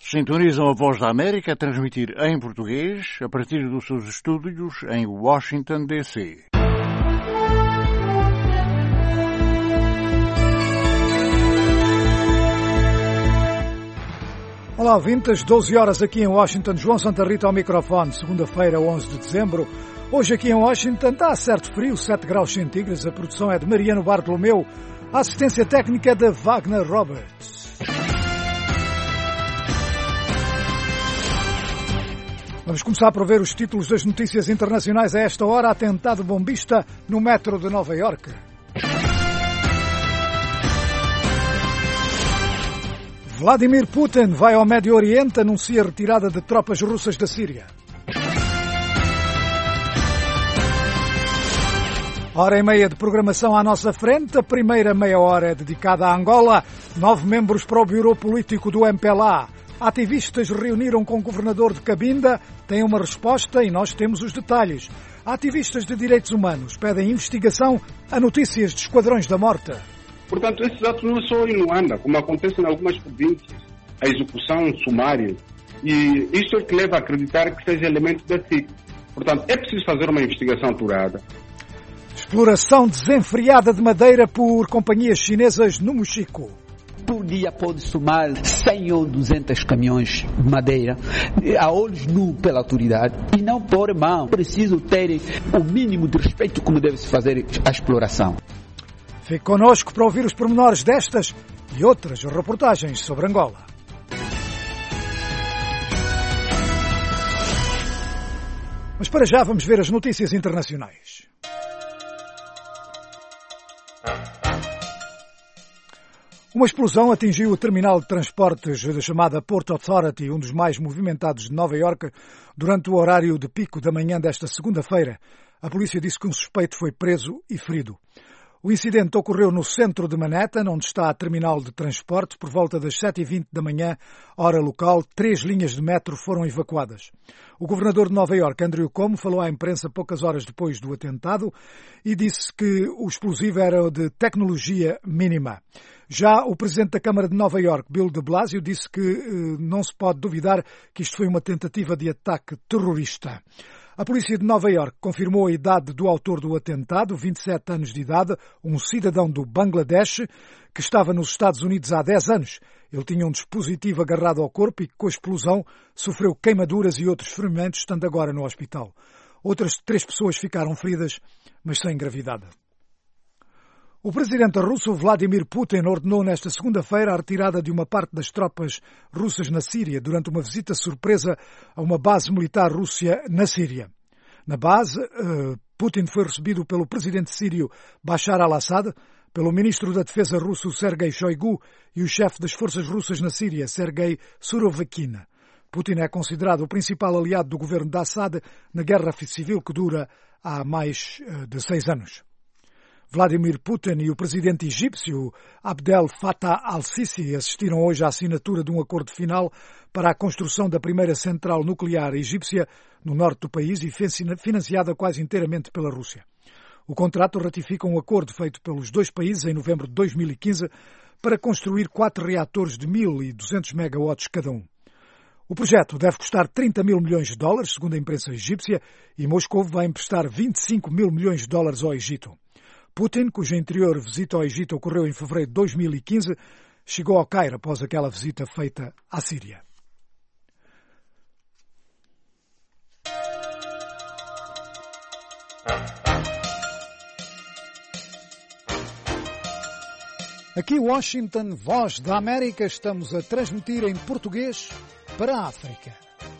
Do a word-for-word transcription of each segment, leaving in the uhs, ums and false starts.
Sintonizam a Voz da América a transmitir em português a partir dos seus estúdios em Washington, D C Olá, ouvintes, doze horas aqui em Washington, João Santa Rita ao microfone, segunda-feira, onze de dezembro. Hoje aqui em Washington está certo frio, sete graus centígrados, a produção é de Mariano Bartolomeu, a assistência técnica é de Wagner Roberts. Vamos começar por ver os títulos das notícias internacionais a esta hora. Atentado bombista no metro de Nova Iorque. Vladimir Putin vai ao Médio Oriente, anuncia a retirada de tropas russas da Síria. Hora e meia de programação à nossa frente. A primeira meia hora é dedicada a Angola. Nove membros para o Bureau Político do M P L A. Ativistas reuniram com o governador de Cabinda, têm uma resposta e nós temos os detalhes. Ativistas de direitos humanos pedem investigação a notícias de esquadrões da morte. Portanto, esses atos não só em Luanda, como acontece em algumas províncias, a execução sumária, e isto é que leva a acreditar que seja elemento da S I C. Portanto, é preciso fazer uma investigação apurada. Exploração desenfreada de madeira por companhias chinesas no Mochico. Por dia pode somar cem ou duzentos caminhões de madeira a olhos nus pela autoridade e não por mão. Preciso ter o mínimo de respeito como deve-se fazer a exploração. Fique connosco para ouvir os pormenores destas e outras reportagens sobre Angola. Mas para já vamos ver as notícias internacionais. Uma explosão atingiu o terminal de transportes da chamada Port Authority, um dos mais movimentados de Nova Iorque, durante o horário de pico da manhã desta segunda-feira. A polícia disse que um suspeito foi preso e ferido. O incidente ocorreu no centro de Manhattan, onde está a terminal de transporte. Por volta das sete e vinte da manhã, hora local, três linhas de metro foram evacuadas. O governador de Nova Iorque, Andrew Cuomo, falou à imprensa poucas horas depois do atentado e disse que o explosivo era de tecnologia mínima. Já o presidente da Câmara de Nova Iorque, Bill de Blasio, disse que eh, não se pode duvidar que isto foi uma tentativa de ataque terrorista. A polícia de Nova Iorque confirmou a idade do autor do atentado, vinte e sete anos de idade, um cidadão do Bangladesh que estava nos Estados Unidos há dez anos. Ele tinha um dispositivo agarrado ao corpo e com a explosão sofreu queimaduras e outros ferimentos, estando agora no hospital. Outras três pessoas ficaram feridas, mas sem gravidade. O presidente russo Vladimir Putin ordenou nesta segunda-feira a retirada de uma parte das tropas russas na Síria durante uma visita surpresa a uma base militar russa na Síria. Na base, Putin foi recebido pelo presidente sírio Bashar al-Assad, pelo ministro da Defesa russo Sergei Shoigu e o chefe das forças russas na Síria, Sergei Surovikin. Putin é considerado o principal aliado do governo de Assad na guerra civil que dura há mais de seis anos. Vladimir Putin e o presidente egípcio Abdel Fattah al-Sisi assistiram hoje à assinatura de um acordo final para a construção da primeira central nuclear egípcia no norte do país e financiada quase inteiramente pela Rússia. O contrato ratifica um acordo feito pelos dois países em novembro de dois mil e quinze para construir quatro reatores de mil e duzentos megawatts cada um. O projeto deve custar trinta mil milhões de dólares, segundo a imprensa egípcia, e Moscou vai emprestar vinte e cinco mil milhões de dólares ao Egito. Putin, cuja anterior visita ao Egito ocorreu em fevereiro de dois mil e quinze, chegou ao Cairo após aquela visita feita à Síria. Aqui Washington, Voz da América, estamos a transmitir em português para a África.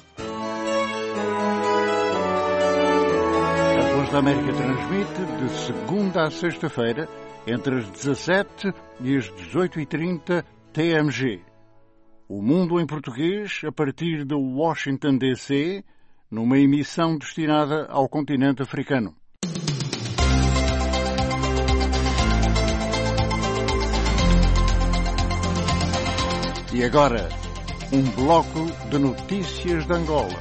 A Voz da América transmite de segunda a sexta-feira, entre as dezassete e as dezoito e trinta T M G. O Mundo em Português, a partir de Washington, D C, numa emissão destinada ao continente africano. E agora, um bloco de notícias de Angola.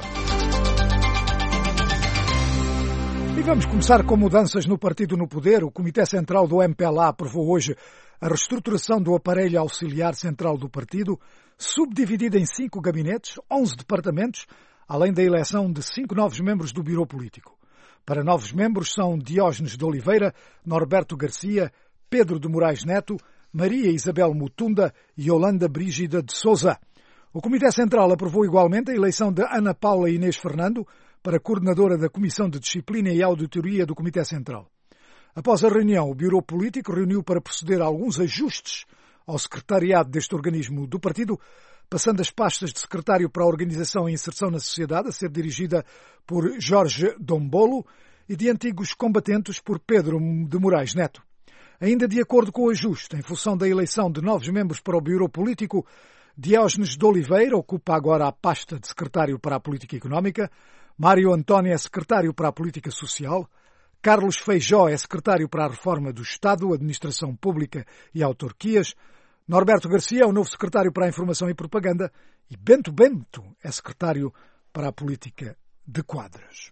E vamos começar com mudanças no partido no poder. O Comitê Central do M P L A aprovou hoje a reestruturação do aparelho auxiliar central do partido, subdividida em cinco gabinetes, onze departamentos, além da eleição de cinco novos membros do Bureau Político. Para novos membros são Diógenes de Oliveira, Norberto Garcia, Pedro de Moraes Neto, Maria Isabel Mutunda e Yolanda Brígida de Sousa. O Comitê Central aprovou igualmente a eleição de Ana Paula Inês Fernando para coordenadora da Comissão de Disciplina e Auditoria do Comitê Central. Após a reunião, o Bureau Político reuniu para proceder a alguns ajustes ao secretariado deste organismo do partido, passando as pastas de secretário para a Organização e Inserção na Sociedade, a ser dirigida por Jorge Dombolo, e de antigos combatentes por Pedro de Moraes Neto. Ainda de acordo com o ajuste, em função da eleição de novos membros para o Bureau Político, Diógenes de Oliveira ocupa agora a pasta de secretário para a Política Económica, Mário António é secretário para a Política Social, Carlos Feijó é secretário para a Reforma do Estado, Administração Pública e Autarquias, Norberto Garcia é o novo secretário para a Informação e Propaganda e Bento Bento é secretário para a Política de Quadras.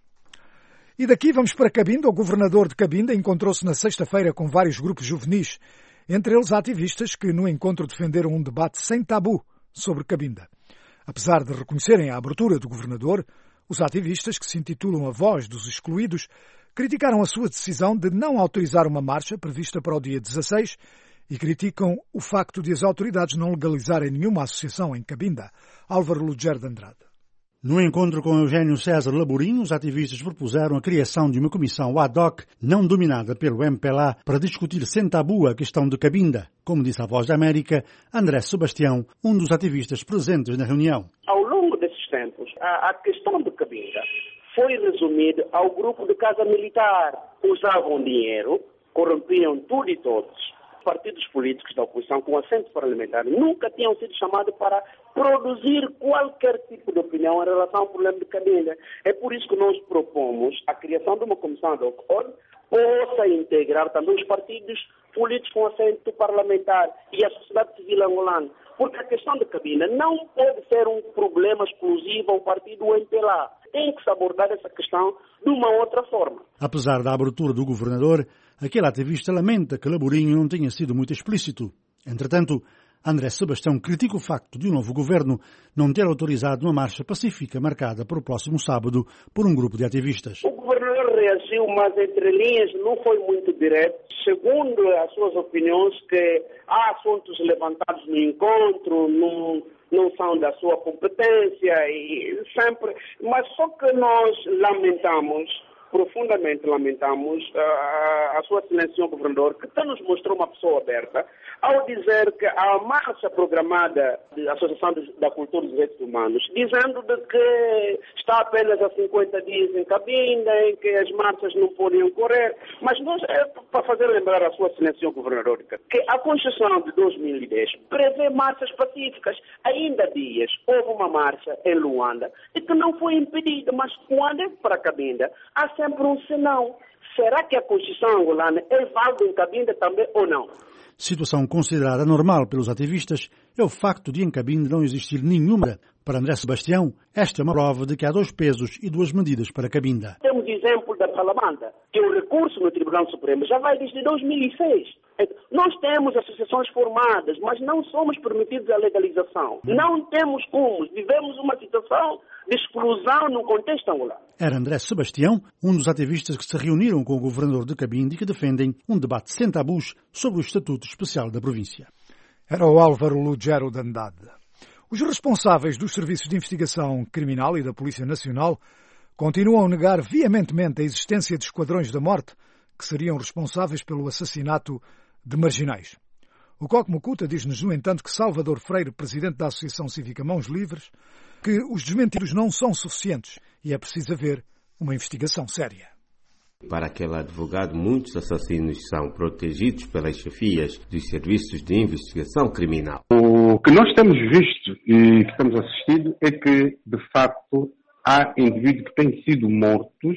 E daqui vamos para Cabinda. O governador de Cabinda encontrou-se na sexta-feira com vários grupos juvenis, entre eles ativistas que no encontro defenderam um debate sem tabu sobre Cabinda. Apesar de reconhecerem a abertura do governador, os ativistas, que se intitulam a Voz dos Excluídos, criticaram a sua decisão de não autorizar uma marcha prevista para o dia dezasseis e criticam o facto de as autoridades não legalizarem nenhuma associação em Cabinda. Álvaro Lugero de Andrade. No encontro com Eugênio César Laborinho, os ativistas propuseram a criação de uma comissão ad hoc, não dominada pelo M P L A, para discutir sem tabu a questão de Cabinda, como disse a Voz da América, André Sebastião, um dos ativistas presentes na reunião. Ao longo desses tempos, a, a questão de Cabinda foi resumida ao grupo de casa militar. Usavam dinheiro, corrompiam tudo e todos. Partidos políticos da oposição com assento parlamentar nunca tinham sido chamados para produzir qualquer tipo de opinião em relação ao problema de Cabinda. É por isso que nós propomos a criação de uma comissão ad hoc onde possa integrar também os partidos políticos com assento parlamentar e a sociedade civil angolana. Porque a questão de Cabinda não pode ser um problema exclusivo ao partido M P L A. Tem que se abordar essa questão de uma outra forma. Apesar da abertura do governador, aquele ativista lamenta que Laborinho não tenha sido muito explícito. Entretanto, André Sebastião critica o facto de o novo governo não ter autorizado uma marcha pacífica marcada para o próximo sábado por um grupo de ativistas. O governador reagiu, mas entre linhas não foi muito direto. Segundo as suas opiniões, que há assuntos levantados no encontro, não, não são da sua competência, e sempre. Mas só que nós lamentamos, profundamente lamentamos a, a sua excelência, senhor governador, que até nos mostrou uma pessoa aberta, ao dizer que a marcha programada da Associação da Cultura dos Direitos Humanos, dizendo de que está apenas a cinquenta dias em Cabinda, em que as marchas não podem ocorrer, mas nós, é para fazer lembrar a sua excelência, senhor governador, que a Constituição de dois mil e dez prevê marchas pacíficas. Ainda há dias houve uma marcha em Luanda e que não foi impedida, mas quando é para Cabinda, há sempre um senão. Será que a Constituição angolana é válida em Cabinda também ou não? Situação considerada normal pelos ativistas é o facto de em Cabinda não existir nenhuma. Para André Sebastião, esta é uma prova de que há dois pesos e duas medidas para Cabinda. Temos exemplo da Salamanda, que o recurso no Tribunal Supremo já vai desde dois mil e seis. Nós temos associações formadas, mas não somos permitidos a legalização. Não temos como. Vivemos uma situação de exclusão no contexto angolano. Era André Sebastião, um dos ativistas que se reuniram com o governador de Cabinda e que defendem um debate sem tabus sobre o Estatuto Especial da província. Era o Álvaro Lugero de Andrade. Os responsáveis dos serviços de investigação criminal e da Polícia Nacional continuam a negar veementemente a existência de esquadrões da morte que seriam responsáveis pelo assassinato de marginais. O Coque Mucuta diz-nos, no entanto, que Salvador Freire, presidente da Associação Cívica Mãos Livres, que os desmentidos não são suficientes e é preciso haver uma investigação séria. Para aquele advogado, muitos assassinos são protegidos pelas chefias dos serviços de investigação criminal. O que nós temos visto e que estamos assistindo é que, de facto, há indivíduos que têm sido mortos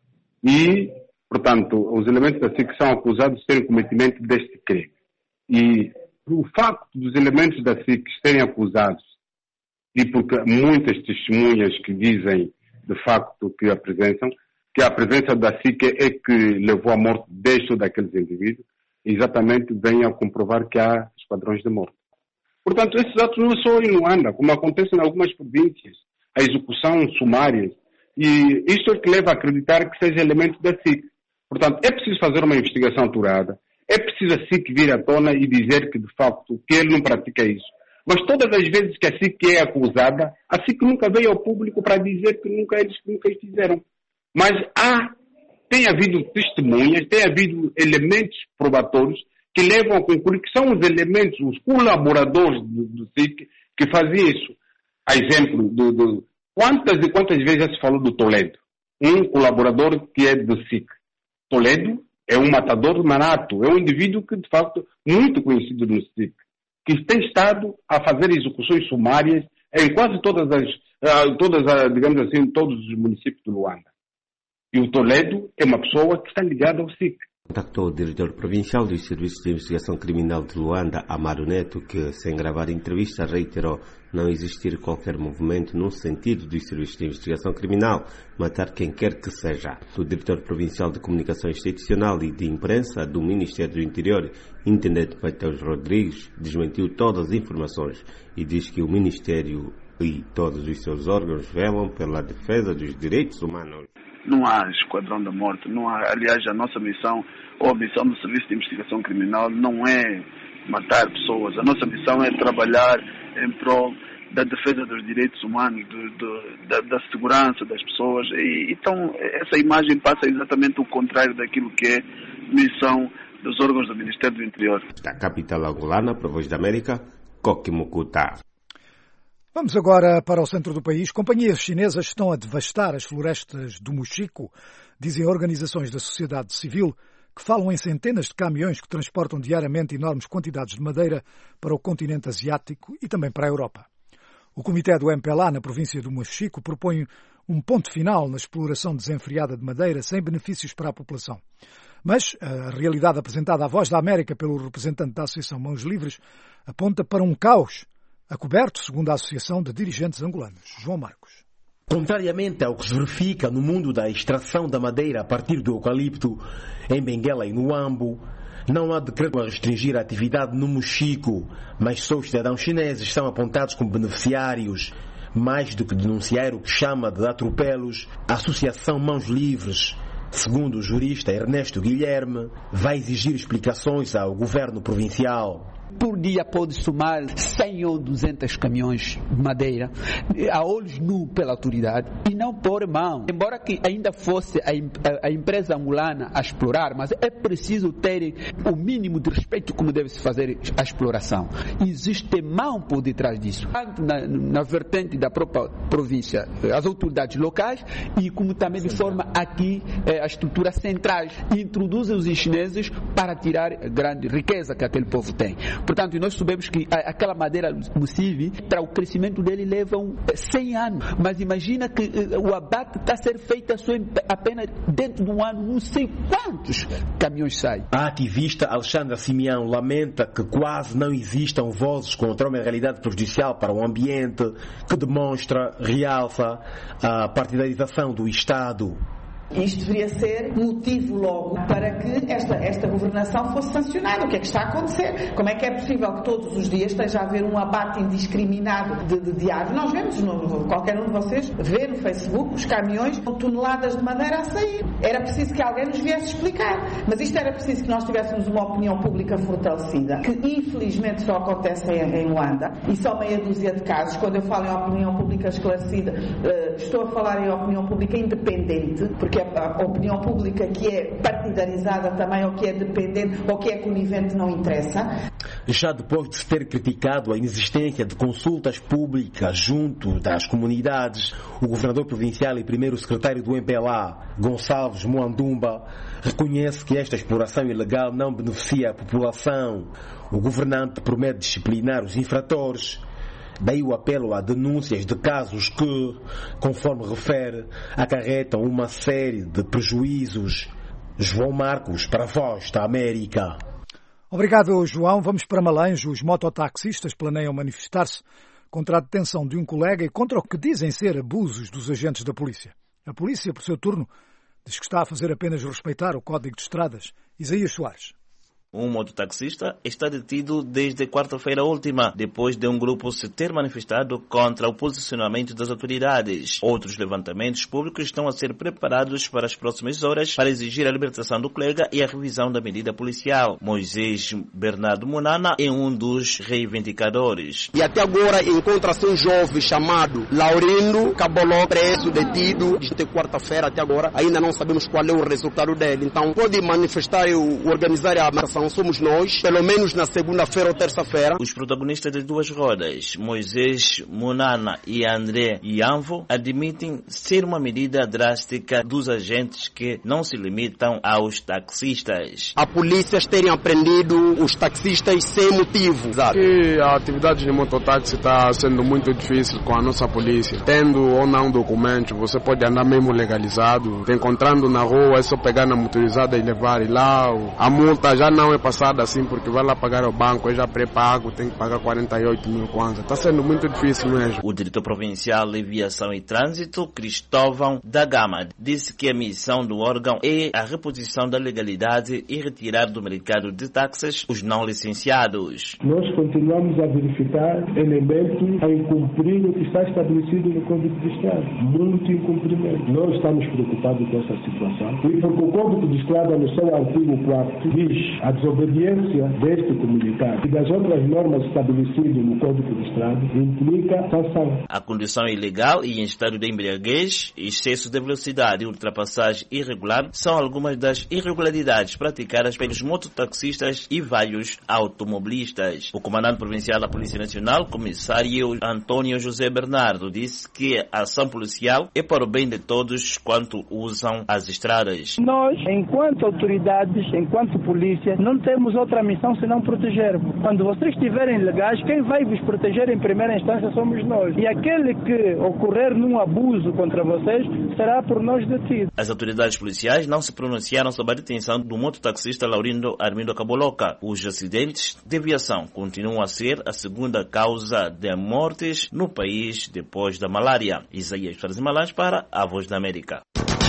e, portanto, os elementos da S I C são acusados de terem cometimento deste crime. E o facto dos elementos da S I C serem acusados, e porque muitas testemunhas que dizem, de facto, que a presença, que a presença da S I C é que levou à morte deste ou daqueles indivíduos, exatamente venha a comprovar que há esquadrões de morte. Portanto, esses atos não é só em Luanda, como acontece em algumas províncias, a execução sumária, e isto é que leva a acreditar que seja elemento da S I C. Portanto, é preciso fazer uma investigação apurada, é preciso a S I C vir à tona e dizer que, de facto, que ele não pratica isso. Mas todas as vezes que a S I C é acusada, a S I C nunca veio ao público para dizer que nunca eles nunca fizeram. Mas há, tem havido testemunhas, tem havido elementos probatórios que levam a concluir que são os elementos, os colaboradores do, do S I C que faziam isso. A exemplo, do, do, quantas e quantas vezes já se falou do Toledo, um colaborador que é do S I C. Toledo é um matador nato, é um indivíduo que, de facto, muito conhecido no S I C, que tem estado a fazer execuções sumárias em quase todas as, todas as, digamos assim, todos os municípios de Luanda. E o Toledo é uma pessoa que está ligada ao S I C. Contactou o diretor provincial dos Serviços de Investigação Criminal de Luanda, Amaro Neto, que, sem gravar entrevista, reiterou não existir qualquer movimento no sentido dos Serviços de Investigação Criminal matar quem quer que seja. O diretor provincial de Comunicação Institucional e de Imprensa do Ministério do Interior, Intendente Mateus Rodrigues, desmentiu todas as informações e diz que o Ministério e todos os seus órgãos velam pela defesa dos direitos humanos. Não há esquadrão da morte, não há, aliás, a nossa missão, ou a missão do Serviço de Investigação Criminal, não é matar pessoas. A nossa missão é trabalhar em prol da defesa dos direitos humanos, do, do, da, da segurança das pessoas. E, então, essa imagem passa exatamente o contrário daquilo que é missão dos órgãos do Ministério do Interior. Da capital angolana, para a Voz da América, Koki Mukuta. Vamos agora para o centro do país. Companhias chinesas estão a devastar as florestas do Mochico, dizem organizações da sociedade civil, que falam em centenas de caminhões que transportam diariamente enormes quantidades de madeira para o continente asiático e também para a Europa. O comitê do M P L A, na província do Mochico, propõe um ponto final na exploração desenfreada de madeira sem benefícios para a população. Mas a realidade apresentada à Voz da América pelo representante da Associação Mãos Livres aponta para um caos acoberto, segundo a Associação de Dirigentes Angolanos. João Marcos. Contrariamente ao que se verifica no mundo da extração da madeira a partir do eucalipto, em Benguela e no Ambo, não há decreto a restringir a atividade no Mochico, mas só os cidadãos chineses são apontados como beneficiários. Mais do que denunciar o que chama de atropelos, a Associação Mãos Livres, segundo o jurista Ernesto Guilherme, vai exigir explicações ao governo provincial. Por dia pode somar cem ou duzentos caminhões de madeira a olhos nus pela autoridade e não pôr mão. Embora que ainda fosse a, a, a empresa angolana a explorar, mas é preciso ter o mínimo de respeito como deve-se fazer a exploração. Existe mão por detrás disso, tanto na, na vertente da própria província, as autoridades locais e como também de forma aqui as estruturas centrais introduzem os chineses para tirar a grande riqueza que aquele povo tem. Portanto, nós sabemos que aquela madeira Mucivi, para o crescimento dele, levam cem anos. Mas imagina que o abate está a ser feito só apenas dentro de um ano, não sei quantos caminhões saem. A ativista Alexandra Simeão lamenta que quase não existam vozes contra uma realidade prejudicial para o ambiente que demonstra, realça a partidarização do Estado. Isto deveria ser motivo logo para que esta, esta governação fosse sancionada. O que é que está a acontecer? Como é que é possível que todos os dias esteja a haver um abate indiscriminado de, de, de árvores? Nós vemos, no, qualquer um de vocês vê no Facebook os caminhões com toneladas de madeira a sair. Era preciso que alguém nos viesse explicar. Mas isto era preciso que nós tivéssemos uma opinião pública fortalecida, que infelizmente só acontece em, em Luanda, e só meia dúzia de casos. Quando eu falo em opinião pública esclarecida, uh, estou a falar em opinião pública independente, porque a opinião pública que é partidarizada também, ou que é dependente, ou que é conivente, não interessa. Já depois de se ter criticado a inexistência de consultas públicas junto das comunidades, o governador provincial e primeiro secretário do M P L A, Gonçalves Moandumba, reconhece que esta exploração ilegal não beneficia a população. O governante promete disciplinar os infratores. Daí o apelo a denúncias de casos que, conforme refere, acarretam uma série de prejuízos. João Marcos, para a Voz da América. Obrigado, João. Vamos para Malange. Os mototaxistas planeiam manifestar-se contra a detenção de um colega e contra o que dizem ser abusos dos agentes da polícia. A polícia, por seu turno, diz que está a fazer apenas respeitar o Código de Estradas. Isaías Soares. Um mototaxista está detido desde quarta-feira última, depois de um grupo se ter manifestado contra o posicionamento das autoridades. Outros levantamentos públicos estão a ser preparados para as próximas horas para exigir a libertação do colega e a revisão da medida policial. Moisés Bernardo Munana é um dos reivindicadores. E até agora encontra-se um jovem chamado Laurindo Caboló, preso, detido, desde quarta-feira até agora. Ainda não sabemos qual é o resultado dele. Então pode manifestar e organizar a manifestação. Somos nós, pelo menos na segunda-feira ou terça-feira. Os protagonistas das duas rodas, Moisés Munana e André Ianvo, admitem ser uma medida drástica dos agentes que não se limitam aos taxistas. A polícia terem apreendido os taxistas sem motivo. Que a atividade de mototáxi está sendo muito difícil com a nossa polícia. Tendo ou não documento, você pode andar mesmo legalizado. Te encontrando na rua, é só pegar na motorizada e levar. E lá a multa já não é passada assim, porque vai lá pagar ao banco, é já pré-pago, tem que pagar quarenta e oito mil kwanza. Está sendo muito difícil mesmo. O diretor provincial de Viação e Trânsito, Cristóvão da Gama, disse que a missão do órgão é a reposição da legalidade e retirar do mercado de táxis os não licenciados. Nós continuamos a verificar elementos a incumprir o que está estabelecido no Código de Estrada. Muito incumprimento. Nós estamos preocupados com essa situação. E porque o Código de Estrada, no seu artigo quarto, diz a desobediência deste comunicado e das outras normas estabelecidas no Código de Estrada implica sanção. A condução ilegal e em estado de embriaguez, excesso de velocidade e ultrapassagem irregular são algumas das irregularidades praticadas pelos mototaxistas e vários automobilistas. O comandante provincial da Polícia Nacional, comissário Antônio José Bernardo, disse que a ação policial é para o bem de todos quanto usam as estradas. Nós, enquanto autoridades, enquanto polícia, não temos outra missão senão proteger-vos. Quando vocês estiverem legais, quem vai vos proteger em primeira instância somos nós. E aquele que ocorrer num abuso contra vocês será por nós detido. As autoridades policiais não se pronunciaram sobre a detenção do mototaxista Laurindo Armindo Caboloca. Os acidentes de viação continuam a ser a segunda causa de mortes no país depois da malária. Isaías Farzimalães para a Voz da América.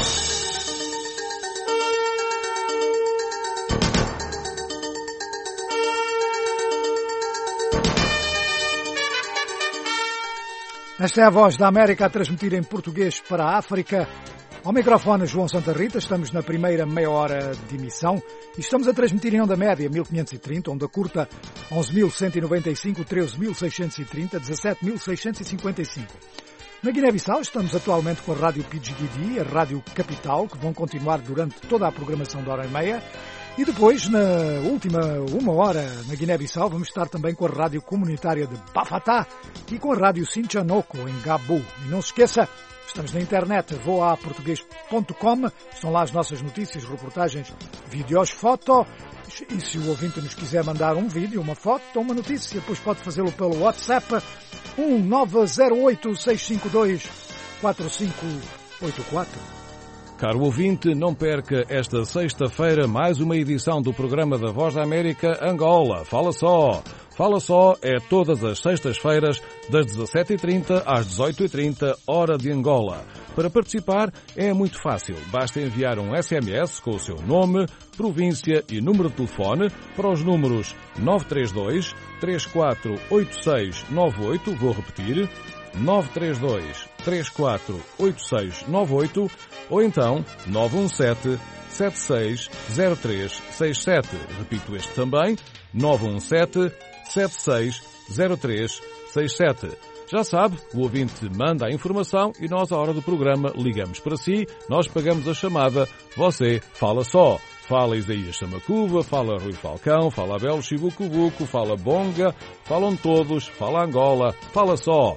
Esta é a Voz da América a transmitir em português para a África. Ao microfone João Santa Rita, estamos na primeira meia hora de emissão e estamos a transmitir em onda média mil quinhentos e trinta, onda curta onze mil cento e noventa e cinco, treze mil seiscentos e trinta, dezassete mil seiscentos e cinquenta e cinco. Na Guiné-Bissau estamos atualmente com a Rádio P G D D, a Rádio Capital, que vão continuar durante toda a programação da hora e meia. E depois, na última uma hora, na Guiné-Bissau, vamos estar também com a Rádio Comunitária de Bafatá e com a Rádio Sinchanoko, em Gabu. E não se esqueça, estamos na internet, voa português ponto com, estão lá as nossas notícias, reportagens, vídeos, foto. E se o ouvinte nos quiser mandar um vídeo, uma foto ou uma notícia, depois pode fazê-lo pelo WhatsApp um nove zero oito, seis cinco dois, quatro cinco oito quatro. Caro ouvinte, não perca esta sexta-feira mais uma edição do programa da Voz da América Angola. Fala só! Fala só é todas as sextas-feiras das dezassete e trinta às dezoito e trinta, hora de Angola. Para participar é muito fácil. Basta enviar um S M S com o seu nome, província e número de telefone para os números nove três dois, três quatro oito seis nove oito, vou repetir, nove três dois, três quatro oito seis nove oito ou então nove um sete, sete seis zero três seis sete. Repito este também, nove um sete, sete seis zero três seis sete. Já sabe, o ouvinte manda a informação e nós, à hora do programa, ligamos para si, nós pagamos a chamada, você fala só. Fala Isaías Samacuva, fala Rui Falcão, fala Abel Chibucubuco, fala Bonga, falam todos, fala Angola, fala só.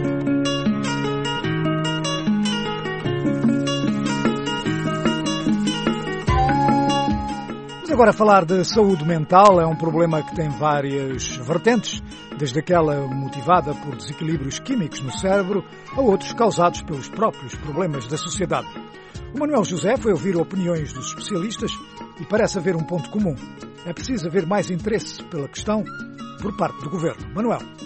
Agora falar de saúde mental é um problema que tem várias vertentes, desde aquela motivada por desequilíbrios químicos no cérebro a outros causados pelos próprios problemas da sociedade. O Manuel José foi ouvir opiniões dos especialistas e parece haver um ponto comum. É preciso haver mais interesse pela questão por parte do governo. Manuel.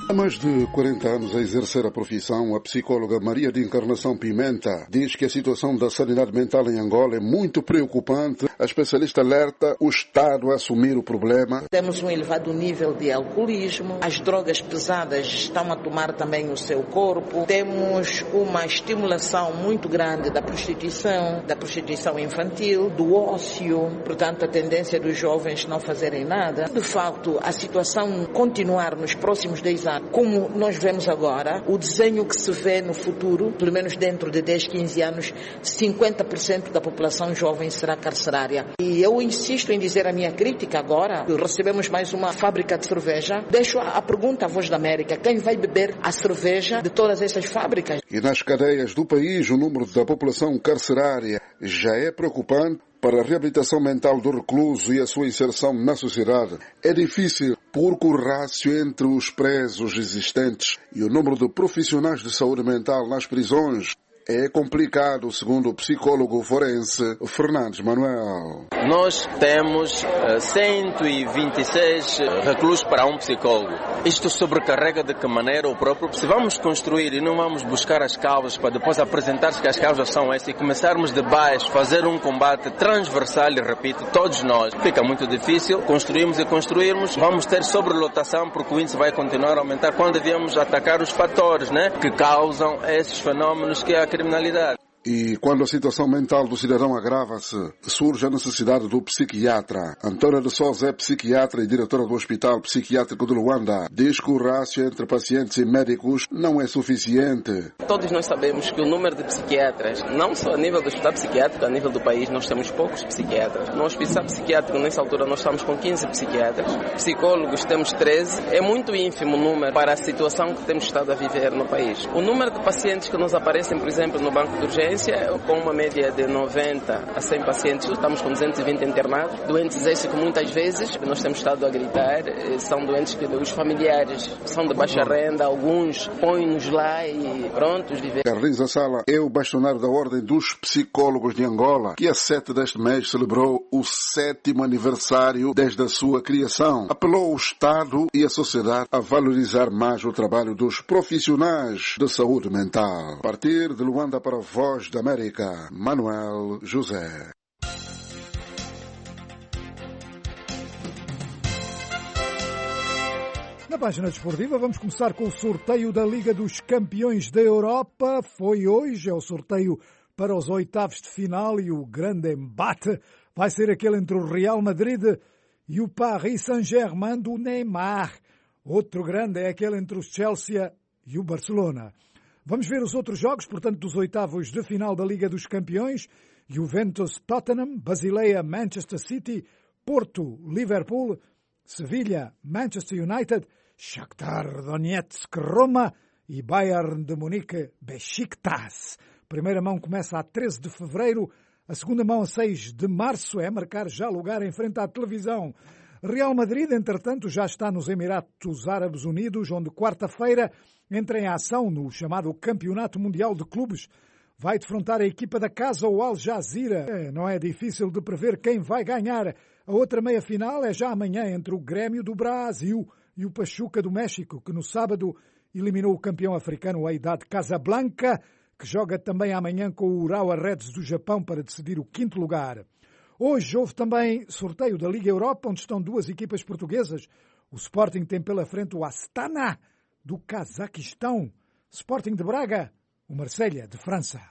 Há mais de quarenta anos a exercer a profissão, a psicóloga Maria de Encarnação Pimenta diz que a situação da sanidade mental em Angola é muito preocupante. A especialista alerta o Estado a assumir o problema. Temos um elevado nível de alcoolismo, as drogas pesadas estão a tomar também o seu corpo, temos uma estimulação muito grande da prostituição, da prostituição infantil, do ócio, portanto a tendência dos jovens não fazerem nada. De facto, a situação continuar nos próximos dez anos, como nós vemos agora, o desenho que se vê no futuro, pelo menos dentro de dez, quinze anos, cinquenta por cento da população jovem será carcerária. E eu insisto em dizer a minha crítica agora, recebemos mais uma fábrica de cerveja. Deixo a pergunta à Voz da América, quem vai beber a cerveja de todas essas fábricas? E nas cadeias do país, o número da população carcerária já é preocupante. Para a reabilitação mental do recluso e a sua inserção na sociedade, é difícil porque o rácio entre os presos existentes e o número de profissionais de saúde mental nas prisões é complicado, segundo o psicólogo forense Fernandes Manuel. Nós temos uh, cento e vinte e seis reclusos para um psicólogo. Isto sobrecarrega de que maneira o próprio? Se vamos construir e não vamos buscar as causas para depois apresentar-se que as causas são essas e começarmos de baixo, fazer um combate transversal, e repito, todos nós, fica muito difícil, construímos e construirmos, vamos ter sobrelotação porque o índice vai continuar a aumentar quando devíamos atacar os fatores, né, que causam esses fenómenos que é a criminalidade. E quando a situação mental do cidadão agrava-se, surge a necessidade do psiquiatra. Antônia de Sousa é psiquiatra e diretora do Hospital Psiquiátrico de Luanda. Diz que o rácio entre pacientes e médicos não é suficiente. Todos nós sabemos que o número de psiquiatras, não só a nível do Hospital Psiquiátrico, a nível do país, nós temos poucos psiquiatras. No Hospital Psiquiátrico, nessa altura, nós estamos com quinze psiquiatras. Psicólogos temos treze. É muito ínfimo o número para a situação que temos estado a viver no país. O número de pacientes que nos aparecem, por exemplo, no banco de urgência, com uma média de noventa a cem pacientes, estamos com duzentos e vinte internados. Doentes esses que muitas vezes nós temos estado a gritar, são doentes que os familiares são de baixa renda, alguns põem-nos lá e prontos de ver. Carlinhos Assala é o bastonário da Ordem dos Psicólogos de Angola, que a sete deste mês celebrou o sétimo aniversário desde a sua criação. Apelou o Estado e a sociedade a valorizar mais o trabalho dos profissionais de saúde mental. A partir de Luanda para a Voz da América, Manuel José. Na página desportiva vamos começar com o sorteio da Liga dos Campeões da Europa. Foi hoje, é o sorteio para os oitavos de final e o grande embate vai ser aquele entre o Real Madrid e o Paris Saint-Germain do Neymar. Outro grande é aquele entre o Chelsea e o Barcelona. Vamos ver os outros jogos, portanto, dos oitavos de final da Liga dos Campeões. Juventus, Tottenham, Basileia, Manchester City, Porto, Liverpool, Sevilha, Manchester United, Shakhtar Donetsk, Roma e Bayern de Munique, Besiktas. A primeira mão começa a treze de fevereiro, a segunda mão a seis de março, é marcar já lugar em frente à televisão. Real Madrid, entretanto, já está nos Emirados Árabes Unidos, onde quarta-feira entra em ação no chamado Campeonato Mundial de Clubes. Vai defrontar a equipa da casa, o Al Jazeera. É, não é difícil de prever quem vai ganhar. A outra meia-final é já amanhã entre o Grêmio do Brasil e o Pachuca do México, que no sábado eliminou o campeão africano Wydad Casablanca, que joga também amanhã com o Urawa Reds do Japão para decidir o quinto lugar. Hoje houve também sorteio da Liga Europa, onde estão duas equipas portuguesas. O Sporting tem pela frente o Astana do Cazaquistão. Sporting de Braga, o Marselha de França.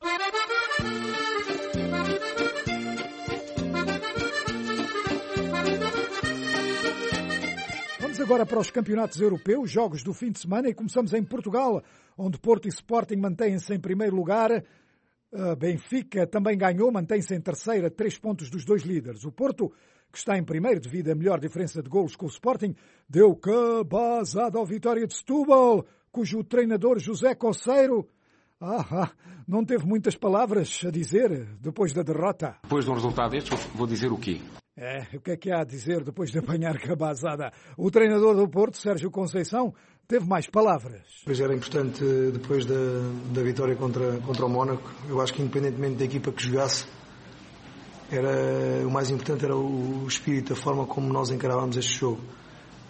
Vamos agora para os campeonatos europeus, jogos do fim de semana, e começamos em Portugal, onde Porto e Sporting mantêm-se em primeiro lugar. Benfica também ganhou, mantém-se em terceira, três pontos dos dois líderes. O Porto, que está em primeiro devido à melhor diferença de golos com o Sporting, deu cabazada ao Vitória de Setúbal, cujo treinador José Coceiro ah, não teve muitas palavras a dizer depois da derrota. Depois de um resultado destes, vou dizer o quê? É, o que é que há a dizer depois de apanhar cabazada? O treinador do Porto, Sérgio Conceição, teve mais palavras. Pois era importante, depois da, da vitória contra, contra o Mónaco, eu acho que independentemente da equipa que jogasse, era, o mais importante era o espírito, a forma como nós encarávamos este jogo.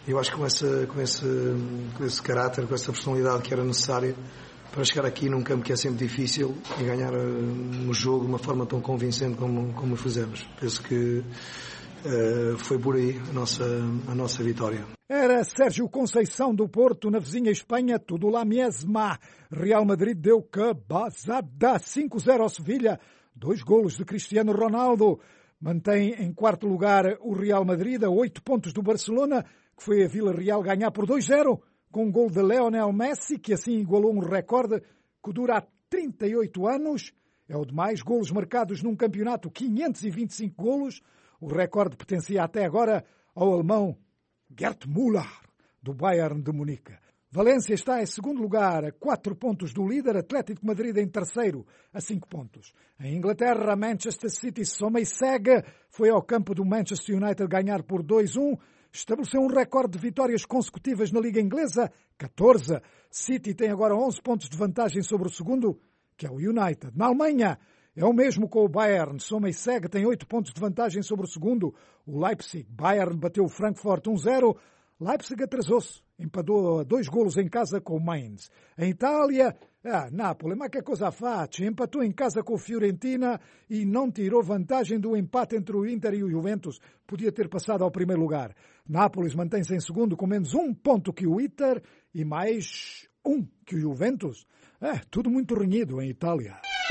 Eu acho que com, essa, com, esse, com esse caráter, com essa personalidade que era necessária para chegar aqui num campo que é sempre difícil e ganhar no jogo de uma forma tão convincente como, como o fizemos. Penso que uh, foi por aí a nossa, a nossa vitória. Era Sérgio Conceição do Porto, na vizinha Espanha, tudo lá mesma. Real Madrid deu cabazada, cinco a zero ao Sevilha, dois golos de Cristiano Ronaldo. Mantém em quarto lugar o Real Madrid, a oito pontos do Barcelona, que foi a Vila Real ganhar por dois a zero, com um gol de Lionel Messi, que assim igualou um recorde que dura há trinta e oito anos. É o de mais golos marcados num campeonato, quinhentos e vinte e cinco golos. O recorde pertencia até agora ao alemão Gerd Müller, do Bayern de Munique. Valência está em segundo lugar, a quatro pontos do líder, Atlético de Madrid em terceiro, a cinco pontos. Em Inglaterra, Manchester City soma e segue. Foi ao campo do Manchester United ganhar por dois a um. Estabeleceu um recorde de vitórias consecutivas na Liga Inglesa, catorze. City tem agora onze pontos de vantagem sobre o segundo, que é o United. Na Alemanha, é o mesmo com o Bayern. Soma e segue, tem oito pontos de vantagem sobre o segundo, o Leipzig. Bayern bateu o Frankfurt um a zero. Leipzig atrasou-se, empatou dois golos em casa com o Mainz. Em Itália, ah, Nápoles, mas que coisa fácil, empatou em casa com o Fiorentina e não tirou vantagem do empate entre o Inter e o Juventus. Podia ter passado ao primeiro lugar. Nápoles mantém-se em segundo com menos um ponto que o Inter e mais um que o Juventus. É, tudo muito renhido em Itália.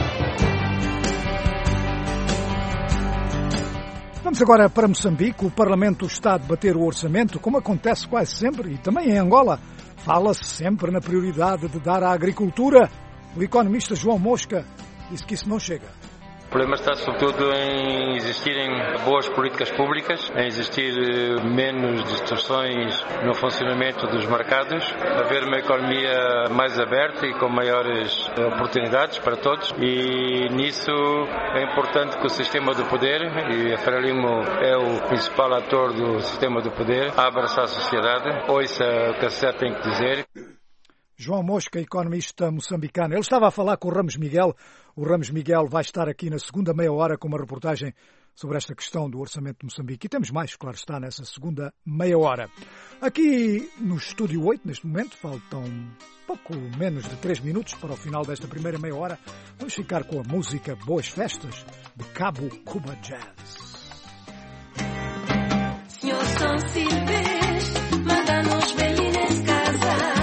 Vamos agora para Moçambique. O Parlamento está a debater o orçamento, como acontece quase sempre, e também em Angola. Fala-se sempre na prioridade de dar à agricultura. O economista João Mosca disse que isso não chega. O problema está sobretudo em existirem boas políticas públicas, em existir menos distorções no funcionamento dos mercados, haver uma economia mais aberta e com maiores oportunidades para todos, e nisso é importante que o sistema do poder, e a Frelimo é o principal ator do sistema do poder, abra-se à sociedade, ouça o que a sociedade tem que dizer. João Mosca, economista moçambicano. Ele estava a falar com o Ramos Miguel. O Ramos Miguel vai estar aqui na segunda meia hora com uma reportagem sobre esta questão do orçamento de Moçambique. E temos mais, claro está, nessa segunda meia hora. Aqui no Estúdio oito, neste momento, faltam pouco menos de três minutos para o final desta primeira meia hora. Vamos ficar com a música Boas Festas, de Cabo Cuba Jazz. Senhor São Silvestre, manda-nos velhinhas casa.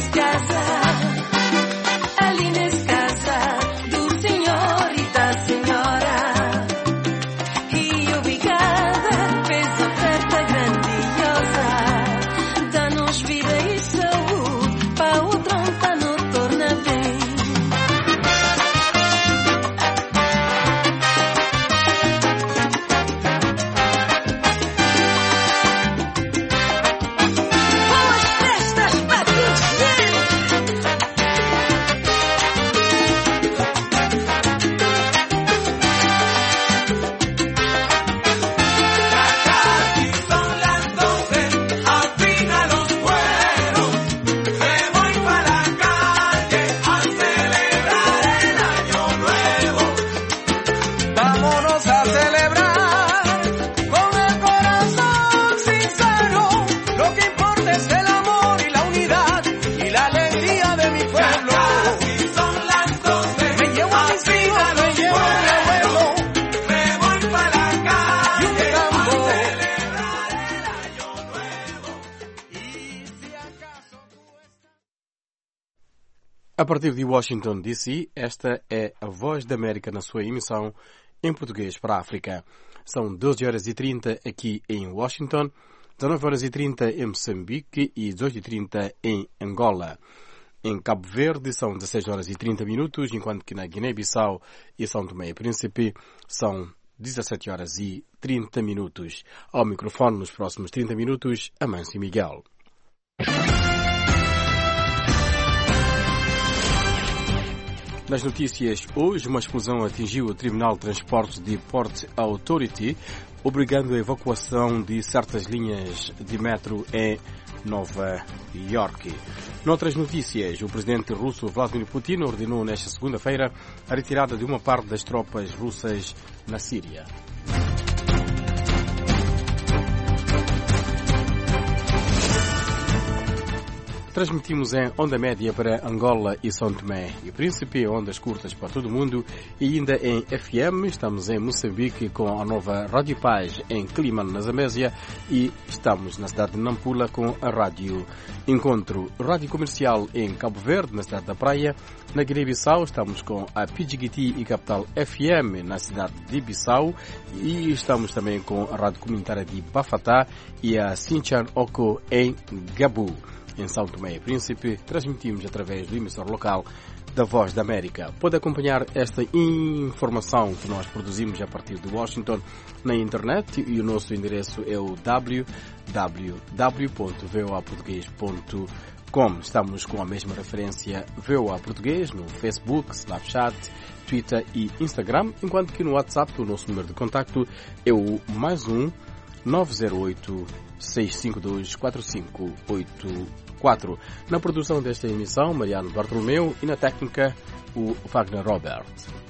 Senhorita, senhora. A partir de Washington, D C, esta é a Voz da América na sua emissão em português para a África. São doze horas e trinta aqui em Washington, dezanove horas e trinta em Moçambique e dezoito e trinta em Angola. Em Cabo Verde são dezesseis horas e trinta minutos, enquanto que na Guiné-Bissau e São Tomé e Príncipe são dezassete horas e trinta minutos. Ao microfone nos próximos trinta minutos, Amâncio Miguel. Nas notícias, hoje uma explosão atingiu o Terminal de Transportes de Port Authority, obrigando a evacuação de certas linhas de metro em Nova York. Noutras notícias, o presidente russo Vladimir Putin ordenou nesta segunda-feira a retirada de uma parte das tropas russas na Síria. Transmitimos em onda média para Angola e São Tomé e Príncipe, ondas curtas para todo o mundo, e ainda em F M. Estamos em Moçambique com a nova Rádio Paz em Climane, na Zambésia, e estamos na cidade de Nampula com a Rádio Encontro. Rádio Comercial em Cabo Verde, na cidade da Praia. Na Guiné-Bissau estamos com a Pidjigiti e Capital F M na cidade de Bissau, e estamos também com a Rádio Comunitária de Bafatá e a Sinchan Oko em Gabu. Em São Tomé e Príncipe, transmitimos através do emissor local da Voz da América. Pode acompanhar esta informação que nós produzimos a partir de Washington na internet, e o nosso endereço é o w w w ponto v o a português ponto com. Estamos com a mesma referência V O A Português no Facebook, Snapchat, Twitter e Instagram, enquanto que no WhatsApp o nosso número de contacto é o mais um nove zero oito seis cinco dois quatro cinco oito quatro. Na produção desta emissão, Mariano Bartolomeu, e na técnica, o Wagner Robert.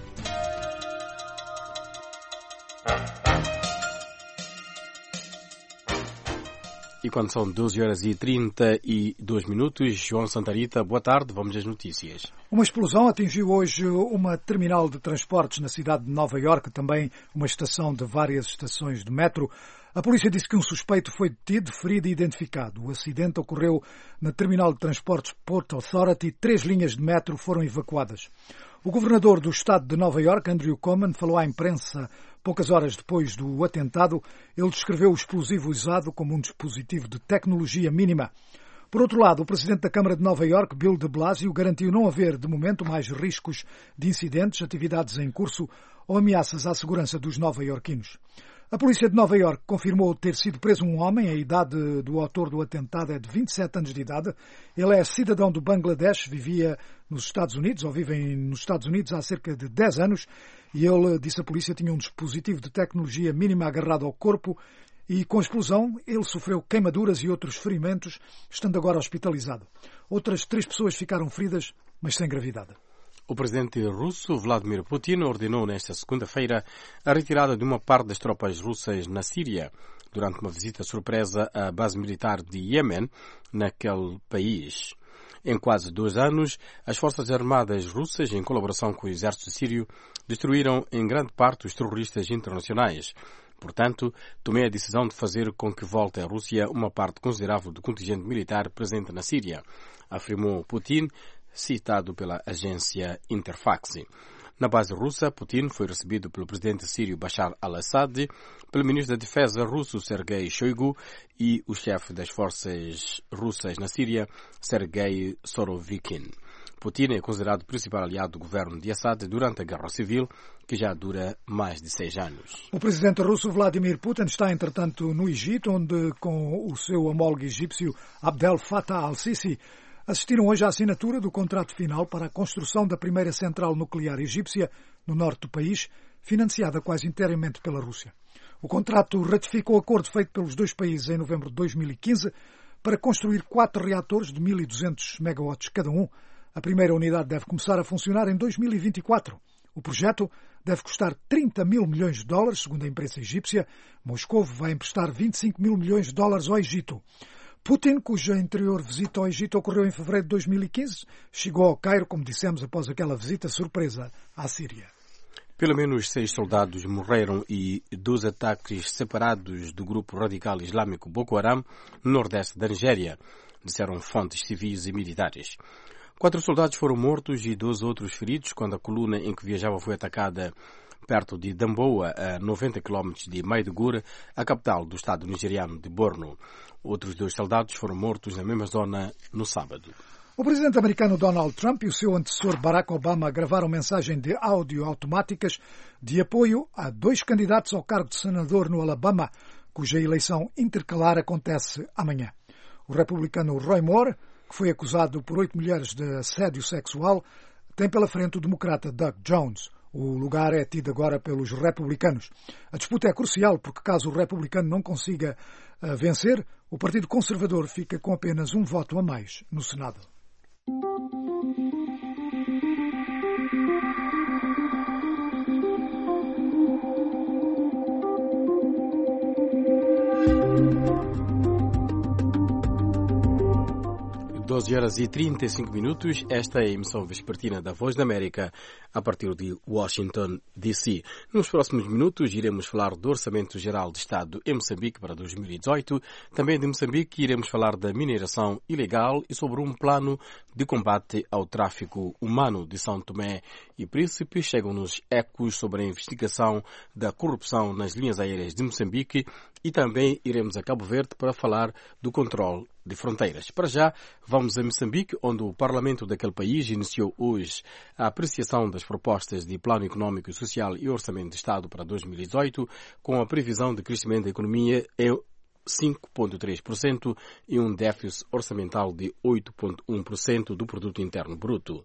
E quando são doze horas e trinta e dois minutos, João Santarita, boa tarde, vamos às notícias. Uma explosão atingiu hoje uma terminal de transportes na cidade de Nova Iorque, também uma estação de várias estações de metro. A polícia disse que um suspeito foi detido, ferido e identificado. O acidente ocorreu na terminal de transportes Port Authority. Três linhas de metro foram evacuadas. O governador do estado de Nova Iorque, Andrew Cuomo, falou à imprensa poucas horas depois do atentado. Ele descreveu o explosivo usado como um dispositivo de tecnologia mínima. Por outro lado, o presidente da Câmara de Nova Iorque, Bill de Blasio, garantiu não haver, de momento, mais riscos de incidentes, atividades em curso ou ameaças à segurança dos nova-iorquinos. A polícia de Nova Iorque confirmou ter sido preso um homem. A idade do autor do atentado é de vinte e sete anos de idade. Ele é cidadão do Bangladesh, vivia nos Estados Unidos, ou vive nos Estados Unidos há cerca de dez anos, e ele, disse a polícia, tinha um dispositivo de tecnologia mínima agarrado ao corpo, e com a explosão ele sofreu queimaduras e outros ferimentos, estando agora hospitalizado. Outras três pessoas ficaram feridas, mas sem gravidade. O presidente russo Vladimir Putin ordenou nesta segunda-feira a retirada de uma parte das tropas russas na Síria, durante uma visita surpresa à base militar de Iêmen, naquele país. Em quase dois anos, as forças armadas russas, em colaboração com o exército sírio, destruíram em grande parte os terroristas internacionais. Portanto, tomei a decisão de fazer com que volte à Rússia uma parte considerável do contingente militar presente na Síria, afirmou Putin, citado pela agência Interfax. Na base russa, Putin foi recebido pelo presidente sírio Bashar al-Assad, pelo ministro da Defesa russo Sergei Shoigu e o chefe das forças russas na Síria, Sergei Sorovikin. Putin é considerado o principal aliado do governo de Assad durante a guerra civil, que já dura mais de seis anos. O presidente russo Vladimir Putin está, entretanto, no Egito, onde, com o seu homólogo egípcio Abdel Fattah al-Sisi, assistiram hoje à assinatura do contrato final para a construção da primeira central nuclear egípcia no norte do país, financiada quase inteiramente pela Rússia. O contrato ratifica o acordo feito pelos dois países em novembro de dois mil e quinze para construir quatro reatores de mil e duzentos megawatts cada um. A primeira unidade deve começar a funcionar em dois mil e vinte e quatro. O projeto deve custar trinta mil milhões de dólares, segundo a imprensa egípcia. Moscou vai emprestar vinte e cinco mil milhões de dólares ao Egito. Putin, cuja anterior visita ao Egito ocorreu em fevereiro de dois mil e quinze, chegou ao Cairo, como dissemos, após aquela visita surpresa à Síria. Pelo menos seis soldados morreram e doze ataques separados do grupo radical islâmico Boko Haram no nordeste da Nigéria, disseram fontes civis e militares. Quatro soldados foram mortos e doze outros feridos quando a coluna em que viajava foi atacada perto de Damboa, a noventa quilómetros de Maiduguri, a capital do estado nigeriano de Borno. Outros dois soldados foram mortos na mesma zona no sábado. O presidente americano Donald Trump e o seu antecessor Barack Obama gravaram mensagem de áudio automáticas de apoio a dois candidatos ao cargo de senador no Alabama, cuja eleição intercalar acontece amanhã. O republicano Roy Moore, que foi acusado por oito mulheres de assédio sexual, tem pela frente o democrata Doug Jones. O lugar é tido agora pelos republicanos. A disputa é crucial porque, caso o republicano não consiga uh, vencer, o Partido Conservador fica com apenas um voto a mais no Senado. doze horas e trinta e cinco minutos, esta é a emissão vespertina da Voz da América, a partir de Washington, D C. Nos próximos minutos iremos falar do Orçamento Geral de Estado em Moçambique para dois mil e dezoito. Também de Moçambique iremos falar da mineração ilegal e sobre um plano de combate ao tráfico humano de São Tomé e Príncipe. Chegam-nos ecos sobre a investigação da corrupção nas linhas aéreas de Moçambique e também iremos a Cabo Verde para falar do controle de fronteiras. Para já, vamos a Moçambique, onde o Parlamento daquele país iniciou hoje a apreciação das propostas de Plano Económico, Social e Orçamento de Estado para dois mil e dezoito, com a previsão de crescimento da economia em cinco vírgula três por cento e um déficit orçamental de oito vírgula um por cento do Produto Interno Bruto.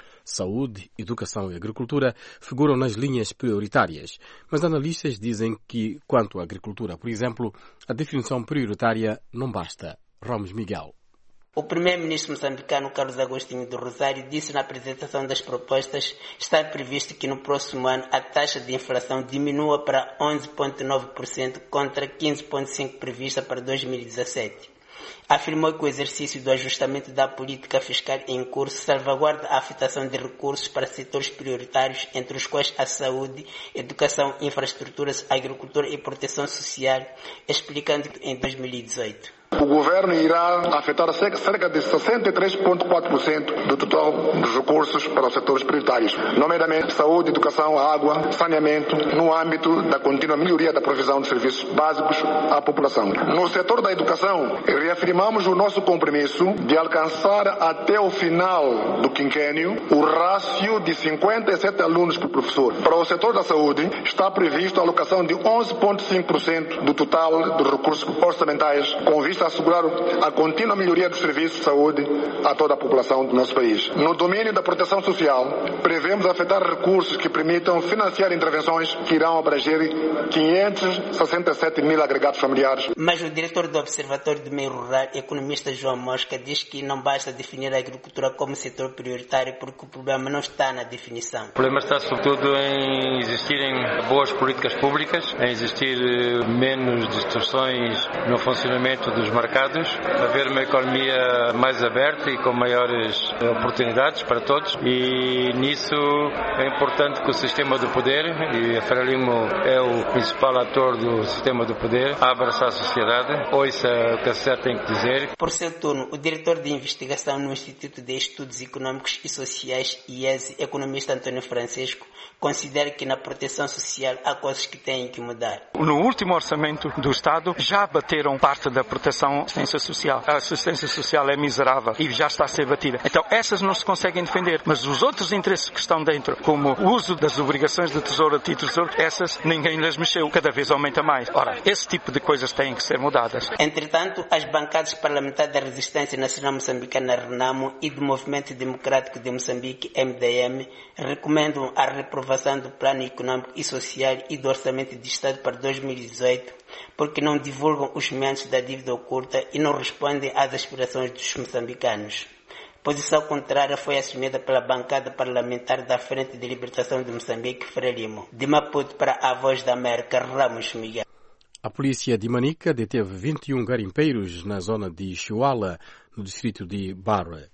Saúde, educação e agricultura figuram nas linhas prioritárias, mas analistas dizem que, quanto à agricultura, por exemplo, a definição prioritária não basta. Ramos Miguel. O primeiro-ministro moçambicano Carlos Agostinho do Rosário disse na apresentação das propostas está previsto que no próximo ano a taxa de inflação diminua para onze vírgula nove por cento contra quinze vírgula cinco por cento prevista para dois mil e dezassete. Afirmou que o exercício do ajustamento da política fiscal em curso salvaguarda a afetação de recursos para setores prioritários, entre os quais a saúde, educação, infraestruturas, agricultura e proteção social, explicando que em dois mil e dezoito. O governo irá afetar cerca de sessenta e três vírgula quatro por cento do total dos recursos para os setores prioritários, nomeadamente saúde, educação, água, saneamento, no âmbito da contínua melhoria da provisão de serviços básicos à população. No setor da educação, reafirmamos o nosso compromisso de alcançar até o final do quinquênio o rácio de cinquenta e sete alunos por professor. Para o setor da saúde, está previsto a alocação de onze vírgula cinco por cento do total dos recursos orçamentais, com vista a assegurar a contínua melhoria dos serviços de saúde a toda a população do nosso país. No domínio da proteção social, prevemos afetar recursos que permitam financiar intervenções que irão abranger quinhentos e sessenta e sete mil agregados familiares. Mas o diretor do Observatório do Meio Rural, economista João Mosca, diz que não basta definir a agricultura como setor prioritário porque o problema não está na definição. O problema está sobretudo em existirem boas políticas públicas, em existir menos distorções no funcionamento dos mercados, haver uma economia mais aberta e com maiores oportunidades para todos, e nisso é importante que o sistema do poder, e a Frelimo é o principal ator do sistema do poder, a abraçar a sociedade, ouça o que a sociedade tem que dizer. Por seu turno, o diretor de investigação no Instituto de Estudos Econômicos e Sociais, I E S, economista António Francisco, considera que na proteção social há coisas que têm que mudar. No último orçamento do Estado já bateram parte da proteção assistência social. A assistência social é miserável e já está a ser batida. Então essas não se conseguem defender, mas os outros interesses que estão dentro, como o uso das obrigações do Tesouro a título de Tesouro, essas ninguém lhes mexeu, cada vez aumenta mais. Ora, esse tipo de coisas têm que ser mudadas. Entretanto, as bancadas parlamentares da Resistência Nacional Moçambicana RENAMO e do Movimento Democrático de Moçambique M D M recomendam a reprovação do Plano Econômico e Social e do Orçamento de Estado para dois mil e dezoito, porque não divulgam os meandros da dívida oculta e não respondem às aspirações dos moçambicanos. Posição contrária foi assumida pela bancada parlamentar da Frente de Libertação de Moçambique, Frelimo. De Maputo para a Voz da América, Ramos Miguel. A polícia de Manica deteve vinte e um garimpeiros na zona de Chuala, no distrito de Barra.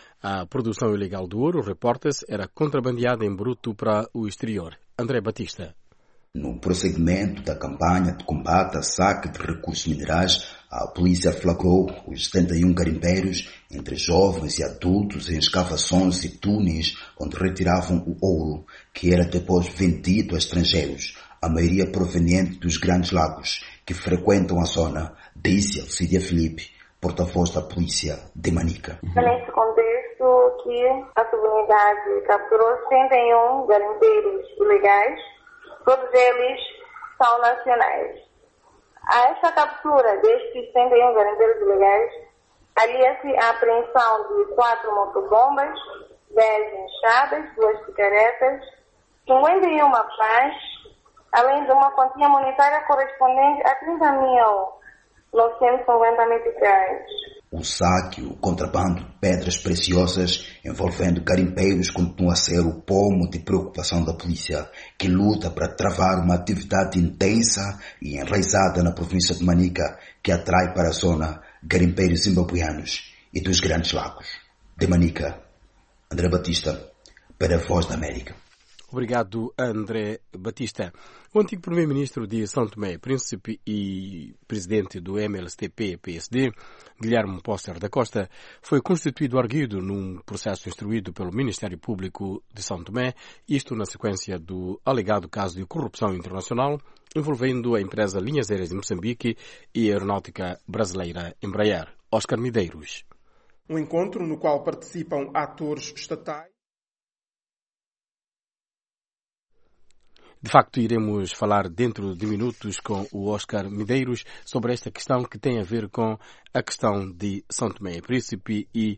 A produção ilegal do ouro, reporta-se, era contrabandeada em bruto para o exterior. André Batista. No prosseguimento da campanha de combate a saque de recursos minerais, a polícia flagrou os setenta e um garimpeiros, entre jovens e adultos, em escavações e túneis onde retiravam o ouro, que era depois vendido a estrangeiros, a maioria proveniente dos Grandes Lagos, que frequentam a zona, disse Alcídia Filipe, porta-voz da polícia de Manica. É nesse contexto que a subunidade capturou setenta e um garimpeiros ilegais, todos eles são nacionais. A esta captura destes setenta e um garimpeiros ilegais, alia-se a apreensão de quatro motobombas, dez enxadas, duas picaretas, cinquenta e uma pás, além de uma quantia monetária correspondente a trinta mil novecentos e cinquenta meticais. O saque, o contrabando de pedras preciosas envolvendo garimpeiros continua a ser o pomo de preocupação da polícia, que luta para travar uma atividade intensa e enraizada na província de Manica, que atrai para a zona garimpeiros zimbabuianos e dos Grandes Lagos. De Manica, André Batista, para a Voz da América. Obrigado, André Batista. O antigo primeiro-ministro de São Tomé, Príncipe e presidente do M L S T P P S D, Guilherme Póster da Costa, foi constituído arguido num processo instruído pelo Ministério Público de São Tomé, isto na sequência do alegado caso de corrupção internacional envolvendo a empresa Linhas Aéreas de Moçambique e a aeronáutica brasileira Embraer. Oscar Medeiros. Um encontro no qual participam atores estatais. De facto, iremos falar dentro de minutos com o Oscar Medeiros sobre esta questão que tem a ver com a questão de São Tomé e Príncipe e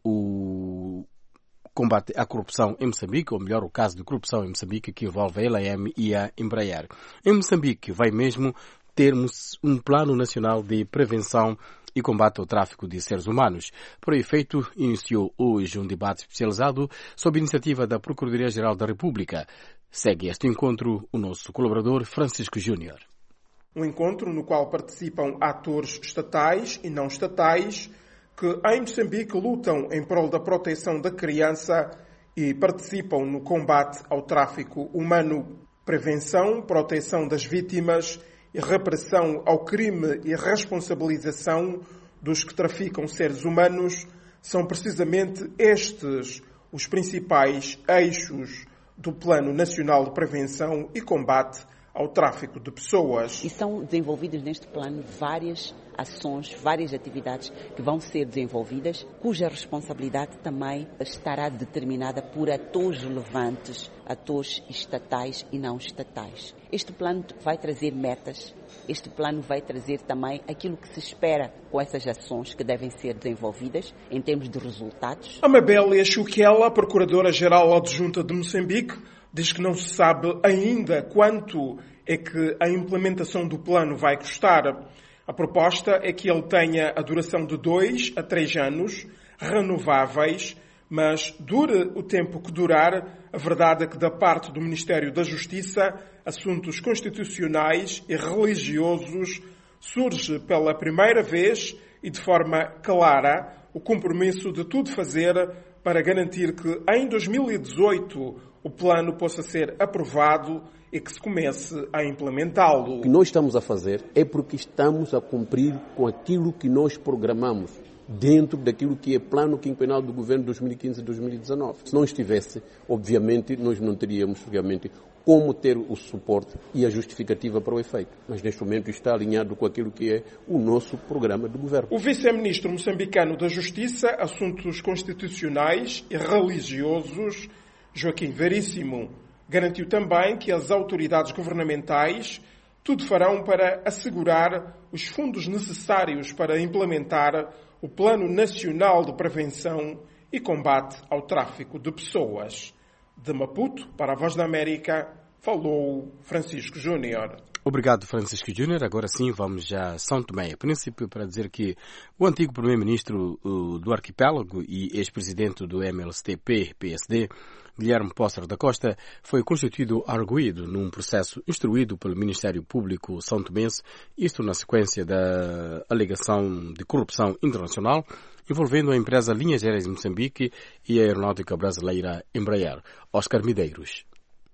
o combate à corrupção em Moçambique, ou melhor, o caso de corrupção em Moçambique que envolve a L A M e a Embraer. Em Moçambique vai mesmo termos um plano nacional de prevenção e combate ao tráfico de seres humanos. Por efeito, iniciou hoje um debate especializado sob iniciativa da Procuradoria-Geral da República. Segue este encontro o nosso colaborador Francisco Júnior. Um encontro no qual participam atores estatais e não estatais que em Moçambique lutam em prol da proteção da criança e participam no combate ao tráfico humano, prevenção, proteção das vítimas e repressão ao crime e responsabilização dos que traficam seres humanos são precisamente estes os principais eixos do Plano Nacional de Prevenção e Combate ao Tráfico de Pessoas. E são desenvolvidas neste plano várias ações, várias atividades que vão ser desenvolvidas, cuja responsabilidade também estará determinada por atores relevantes, atores estatais e não estatais. Este plano vai trazer metas, este plano vai trazer também aquilo que se espera com essas ações que devem ser desenvolvidas em termos de resultados. Amabélia Chuquela, Procuradora-Geral Adjunta de Moçambique, diz que não se sabe ainda quanto é que a implementação do plano vai custar. A proposta é que ele tenha a duração de dois a três anos, renováveis, mas dure o tempo que durar, a verdade é que da parte do Ministério da Justiça, assuntos constitucionais e religiosos, surge pela primeira vez e de forma clara o compromisso de tudo fazer para garantir que em dois mil e dezoito o plano possa ser aprovado e que se comece a implementá-lo. O que nós estamos a fazer é porque estamos a cumprir com aquilo que nós programamos dentro daquilo que é plano quinquenal do governo de dois mil e quinze a dois mil e dezanove. Se não estivesse, obviamente, nós não teríamos realmente como ter o suporte e a justificativa para o efeito. Mas neste momento está alinhado com aquilo que é o nosso programa de governo. O vice-ministro moçambicano da Justiça, Assuntos Constitucionais e Religiosos, Joaquim Veríssimo, garantiu também que as autoridades governamentais tudo farão para assegurar os fundos necessários para implementar o Plano Nacional de Prevenção e Combate ao Tráfico de Pessoas. De Maputo, para a Voz da América, falou Francisco Júnior. Obrigado, Francisco Júnior. Agora sim, vamos já a São Tomé e Príncipe para dizer que o antigo primeiro-ministro do arquipélago e ex-presidente do M L S T P P S D, Guilherme Póster da Costa, foi constituído arguido num processo instruído pelo Ministério Público São Tomense, isto na sequência da alegação de corrupção internacional envolvendo a empresa Linhas Aéreas de Moçambique e a aeronáutica brasileira Embraer. Oscar Medeiros.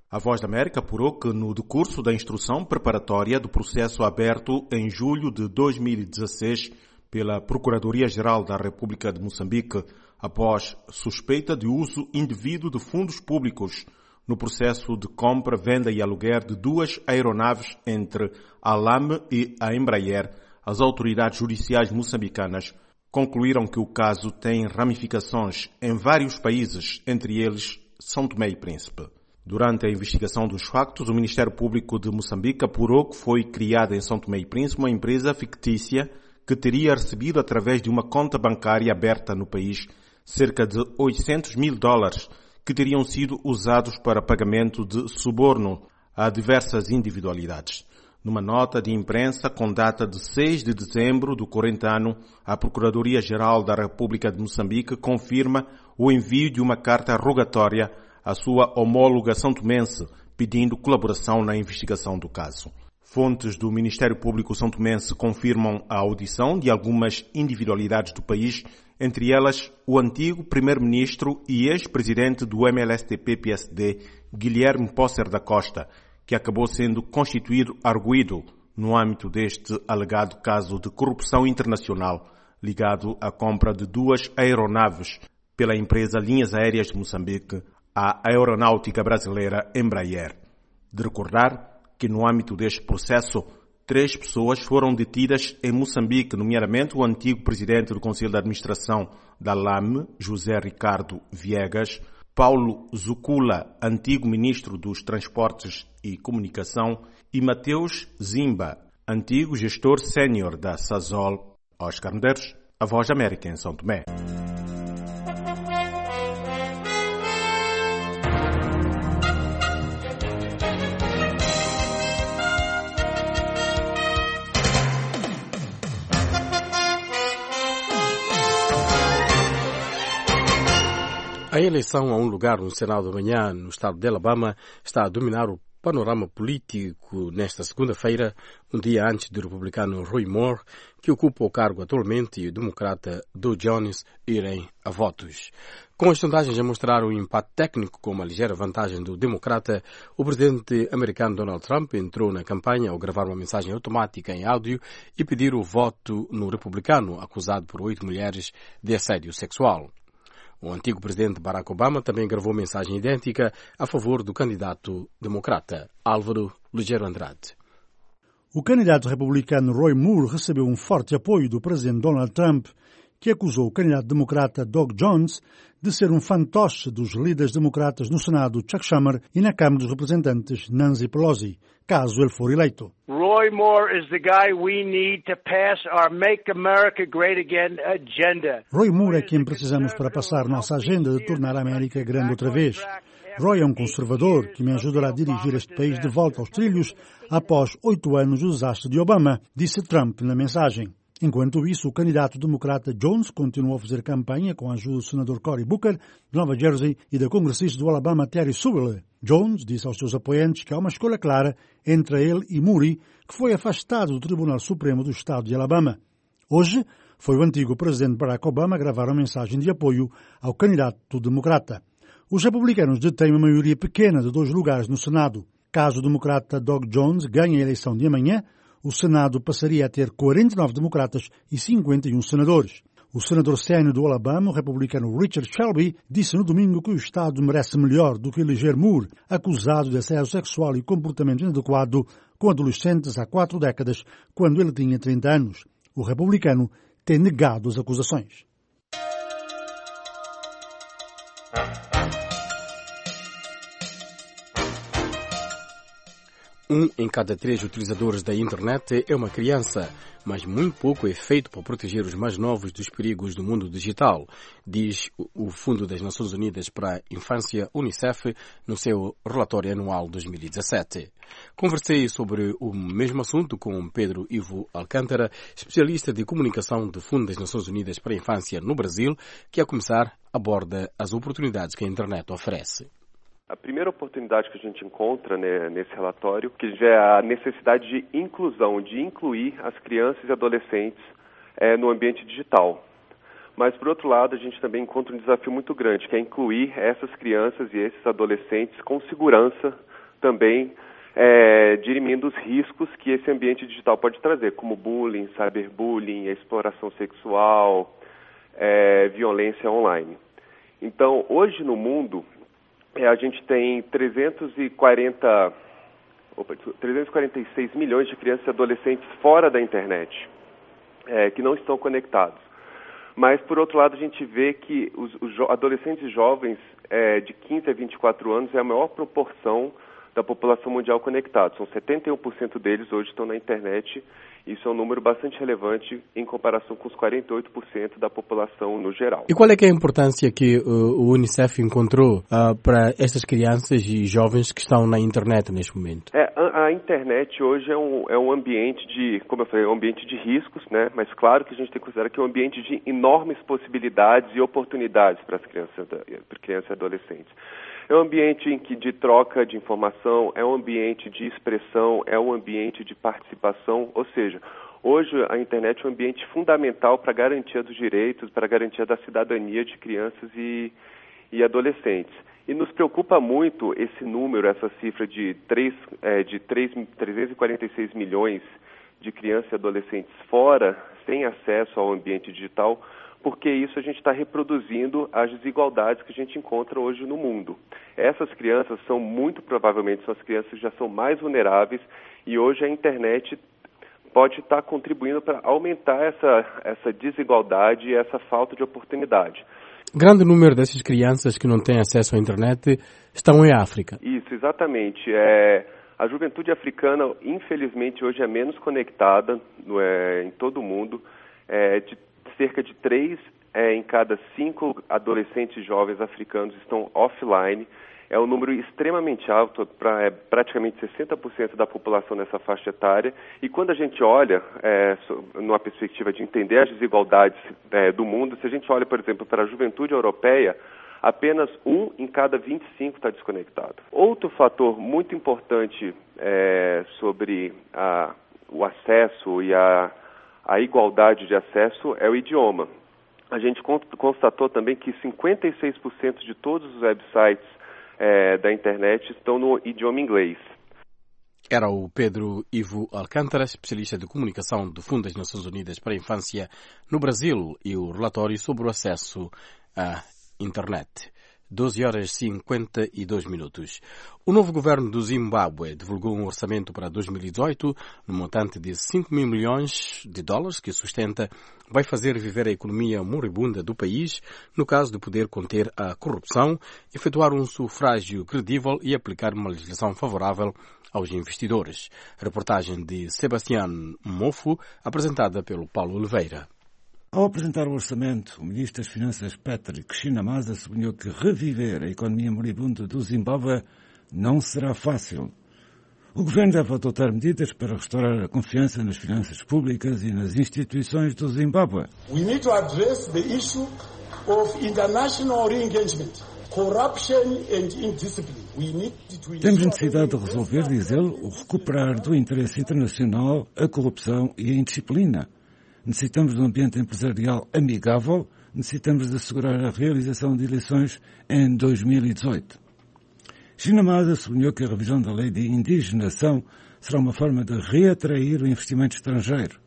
A Voz da América apurou que, no decurso da instrução preparatória do processo aberto em julho de dois mil e dezesseis pela Procuradoria-Geral da República de Moçambique, após suspeita de uso indevido de fundos públicos no processo de compra, venda e aluguer de duas aeronaves entre a LAM e a Embraer, as autoridades judiciais moçambicanas concluíram que o caso tem ramificações em vários países, entre eles São Tomé e Príncipe. Durante a investigação dos factos, o Ministério Público de Moçambique apurou que foi criada em São Tomé e Príncipe uma empresa fictícia que teria recebido através de uma conta bancária aberta no país cerca de oitocentos mil dólares que teriam sido usados para pagamento de suborno a diversas individualidades. Numa nota de imprensa com data de seis de dezembro do corrente ano, a Procuradoria-Geral da República de Moçambique confirma o envio de uma carta rogatória à sua homóloga santomense, pedindo colaboração na investigação do caso. Fontes do Ministério Público santomense confirmam a audição de algumas individualidades do país, entre elas o antigo primeiro-ministro e ex-presidente do M L S T P P S D, Guilherme Pócer da Costa, que acabou sendo constituído arguido no âmbito deste alegado caso de corrupção internacional ligado à compra de duas aeronaves pela empresa Linhas Aéreas de Moçambique, a aeronáutica brasileira Embraer. De recordar que no âmbito deste processo, três pessoas foram detidas em Moçambique, nomeadamente o antigo presidente do Conselho de Administração da LAM, José Ricardo Viegas, Paulo Zucula, antigo ministro dos Transportes e Comunicação, e Mateus Zimba, antigo gestor sénior da Sasol. Oscar Medeiros, a Voz da América em São Tomé. A eleição a um lugar no Senado amanhã, no estado de Alabama, está a dominar o panorama político nesta segunda-feira, um dia antes do republicano Roy Moore, que ocupa o cargo atualmente, e o democrata Doug Jones irem a votos. Com as sondagens a mostrar o empate técnico com uma ligeira vantagem do democrata, o presidente americano Donald Trump entrou na campanha ao gravar uma mensagem automática em áudio e pedir o voto no republicano, acusado por oito mulheres de assédio sexual. O antigo presidente Barack Obama também gravou mensagem idêntica a favor do candidato democrata, Álvaro Ligeiro Andrade. O candidato republicano Roy Moore recebeu um forte apoio do presidente Donald Trump, que acusou o candidato democrata Doug Jones de ser um fantoche dos líderes democratas no Senado Chuck Schumer e na Câmara dos Representantes Nancy Pelosi, caso ele for eleito. Roy Moore is the guy we need to pass our Make America Great Again agenda. Roy Moore é quem precisamos para passar nossa agenda de tornar a América grande outra vez. Roy é um conservador que me ajudará a dirigir este país de volta aos trilhos após oito anos do desastre de Obama, disse Trump na mensagem. Enquanto isso, o candidato democrata Jones continuou a fazer campanha com a ajuda do senador Cory Booker, de Nova Jersey, e da congressista do Alabama Terry Sewell. Jones disse aos seus apoiantes que há uma escolha clara entre ele e Moore, que foi afastado do Tribunal Supremo do Estado de Alabama. Hoje, foi o antigo presidente Barack Obama a gravar uma mensagem de apoio ao candidato democrata. Os republicanos detêm uma maioria pequena de dois lugares no Senado. Caso o democrata Doug Jones ganhe a eleição de amanhã, o Senado passaria a ter quarenta e nove democratas e cinquenta e um senadores. O senador sénior do Alabama, o republicano Richard Shelby, disse no domingo que o Estado merece melhor do que eleger Moore, acusado de assédio sexual e comportamento inadequado com adolescentes há quatro décadas, quando ele tinha trinta anos. O republicano tem negado as acusações. Um em cada três utilizadores da internet é uma criança, mas muito pouco é feito para proteger os mais novos dos perigos do mundo digital, diz o Fundo das Nações Unidas para a Infância, Unicef, no seu relatório anual dois mil e dezassete. Conversei sobre o mesmo assunto com Pedro Ivo Alcântara, especialista de comunicação do Fundo das Nações Unidas para a Infância no Brasil, que a começar aborda as oportunidades que a internet oferece. A primeira oportunidade que a gente encontra, né, nesse relatório, que é a necessidade de inclusão, de incluir as crianças e adolescentes é, no ambiente digital. Mas, por outro lado, a gente também encontra um desafio muito grande, que é incluir essas crianças e esses adolescentes com segurança também é, dirimindo os riscos que esse ambiente digital pode trazer, como bullying, cyberbullying, exploração sexual, é, violência online. Então, hoje no mundo, é, a gente tem trezentos e quarenta, opa, trezentos e quarenta e seis milhões de crianças e adolescentes fora da internet, é, que não estão conectados. Mas, por outro lado, a gente vê que os, os adolescentes e jovens é, de quinze a vinte e quatro anos é a maior proporção da população mundial conectada. São setenta e um por cento deles hoje estão na internet. Isso é um número bastante relevante em comparação com os quarenta e oito por cento da população no geral. E qual é que é a importância que uh, o Unicef encontrou uh, para essas crianças e jovens que estão na internet neste momento? É, a, a internet hoje é um, é um ambiente de, como eu falei, é um ambiente de riscos, né? Mas claro que a gente tem que considerar que é um ambiente de enormes possibilidades e oportunidades para as crianças, para crianças e adolescentes. É um ambiente em que de troca de informação, é um ambiente de expressão, é um ambiente de participação, ou seja, hoje a internet é um ambiente fundamental para a garantia dos direitos, para a garantia da cidadania de crianças e, e adolescentes. E nos preocupa muito esse número, essa cifra de, três, é, de três, trezentos e quarenta e seis milhões de crianças e adolescentes fora, sem acesso ao ambiente digital, porque isso a gente está reproduzindo as desigualdades que a gente encontra hoje no mundo. Essas crianças são muito provavelmente são as crianças que já são mais vulneráveis e hoje a internet pode estar contribuindo para aumentar essa, essa desigualdade e essa falta de oportunidade. Grande número dessas crianças que não têm acesso à internet estão em África. Isso, exatamente. É, a juventude africana, infelizmente, hoje é menos conectada no, é, em todo o mundo. É, de cerca de três é, em cada cinco adolescentes jovens africanos estão offline. É um número extremamente alto, para é, praticamente sessenta por cento da população nessa faixa etária. E quando a gente olha, é, numa perspectiva de entender as desigualdades é, do mundo, se a gente olha, por exemplo, para a juventude europeia, apenas um em cada vinte e cinco está desconectado. Outro fator muito importante é, sobre a, o acesso e a A igualdade de acesso é o idioma. A gente constatou também que cinquenta e seis por cento de todos os websites é, da internet estão no idioma inglês. Era o Pedro Ivo Alcântara, especialista de comunicação do Fundo das Nações Unidas para a Infância no Brasil, e o relatório sobre o acesso à internet. doze horas e cinquenta e dois minutos. O novo governo do Zimbábue divulgou um orçamento para dois mil e dezoito no montante de cinco mil milhões de dólares que sustenta vai fazer viver a economia moribunda do país no caso de poder conter a corrupção, efetuar um sufrágio credível e aplicar uma legislação favorável aos investidores. Reportagem de Sebastián Mofo, apresentada pelo Paulo Oliveira. Ao apresentar o orçamento, o ministro das Finanças Patrick Chinamasa sublinhou que reviver a economia moribunda do Zimbábue não será fácil. O governo deve adotar medidas para restaurar a confiança nas finanças públicas e nas instituições do Zimbábue. We need to address the issue of international re-engagement, corruption and indiscipline. We need to... Temos necessidade de resolver, diz ele, o recuperar do interesse internacional, a corrupção e a indisciplina. Necessitamos de um ambiente empresarial amigável, necessitamos de assegurar a realização de eleições em dois mil e dezoito. Chinamasa sublinhou que a revisão da lei de indigenação será uma forma de reatrair o investimento estrangeiro.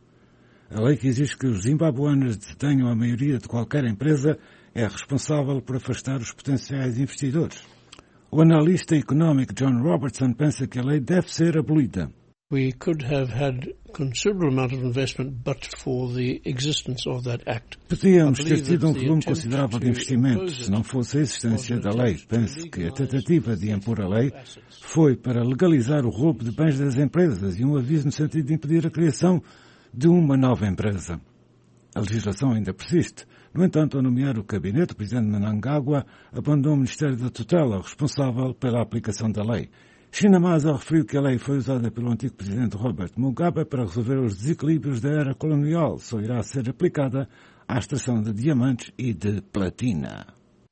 A lei que exige que os zimbabuanos detenham a maioria de qualquer empresa é responsável por afastar os potenciais investidores. O analista económico John Robertson pensa que a lei deve ser abolida. We could have had considerable amount of investment but for the existence of that act. Podíamos ter tido um volume considerável de investimento se não fosse a existência da lei. Penso que a tentativa de impor a lei foi para legalizar o roubo de bens das empresas e um aviso no sentido de impedir a criação de uma nova empresa. A legislação ainda persiste. No entanto, ao nomear o gabinete, o presidente Mnangagwa abandonou o Ministério da Tutela, responsável pela aplicação da lei. Chinamasa referiu que a lei foi usada pelo antigo presidente Robert Mugabe para resolver os desequilíbrios da era colonial. Só irá ser aplicada à extração de diamantes e de platina.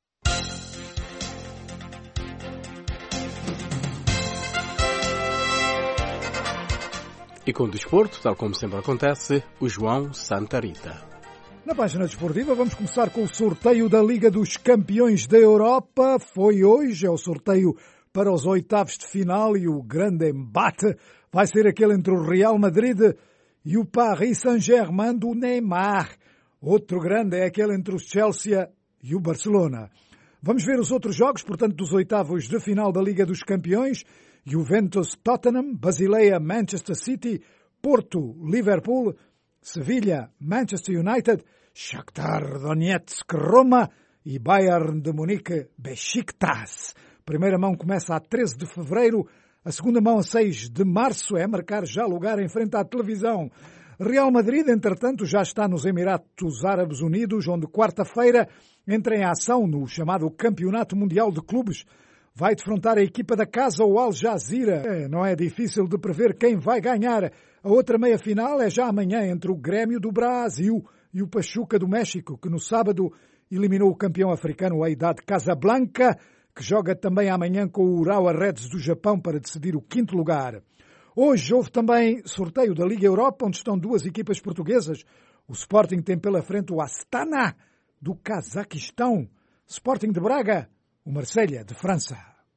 E com o desporto, tal como sempre acontece, o João Santa Rita. Na página desportiva vamos começar com o sorteio da Liga dos Campeões da Europa. Foi hoje, é o sorteio para os oitavos de final e o grande embate vai ser aquele entre o Real Madrid e o Paris Saint-Germain do Neymar. Outro grande é aquele entre o Chelsea e o Barcelona. Vamos ver os outros jogos, portanto, dos oitavos de final da Liga dos Campeões. Juventus-Tottenham, Basileia-Manchester City, Porto-Liverpool, Sevilha-Manchester United, Shakhtar Donetsk-Roma e Bayern de Munique-Besiktas. A primeira mão começa a treze de fevereiro, a segunda mão a seis de março, é marcar já lugar em frente à televisão. Real Madrid, entretanto, já está nos Emirados Árabes Unidos, onde quarta-feira entra em ação no chamado Campeonato Mundial de Clubes. Vai defrontar a equipa da casa, o Al Jazeera. É, não é difícil de prever quem vai ganhar. A outra meia-final é já amanhã entre o Grêmio do Brasil e o Pachuca do México, que no sábado eliminou o campeão africano Wydad Casablanca, que joga também amanhã com o Urawa Reds do Japão para decidir o quinto lugar. Hoje houve também sorteio da Liga Europa, onde estão duas equipas portuguesas. O Sporting tem pela frente o Astana do Cazaquistão. Sporting de Braga, o Marselha de França.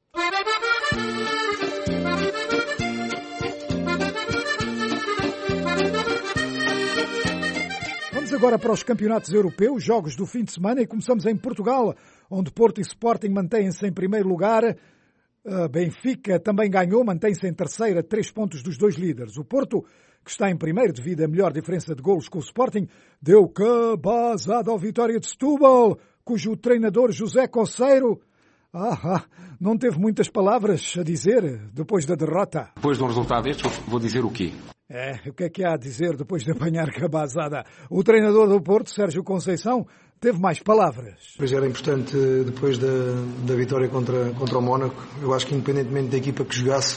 Vamos agora para os campeonatos europeus, jogos do fim de semana, e começamos em Portugal, onde Porto e Sporting mantêm-se em primeiro lugar. Benfica também ganhou, mantém-se em terceiro a três pontos dos dois líderes. O Porto, que está em primeiro devido à melhor diferença de golos com o Sporting, deu cabazada ao Vitória de Setúbal, cujo treinador José Conceiro ah, ah, não teve muitas palavras a dizer depois da derrota. Depois de um resultado destes, vou dizer o quê? É, o que é que há a dizer depois de apanhar cabazada? O treinador do Porto, Sérgio Conceição, teve mais palavras. Pois era importante, depois da, da vitória contra, contra o Mónaco, eu acho que independentemente da equipa que jogasse,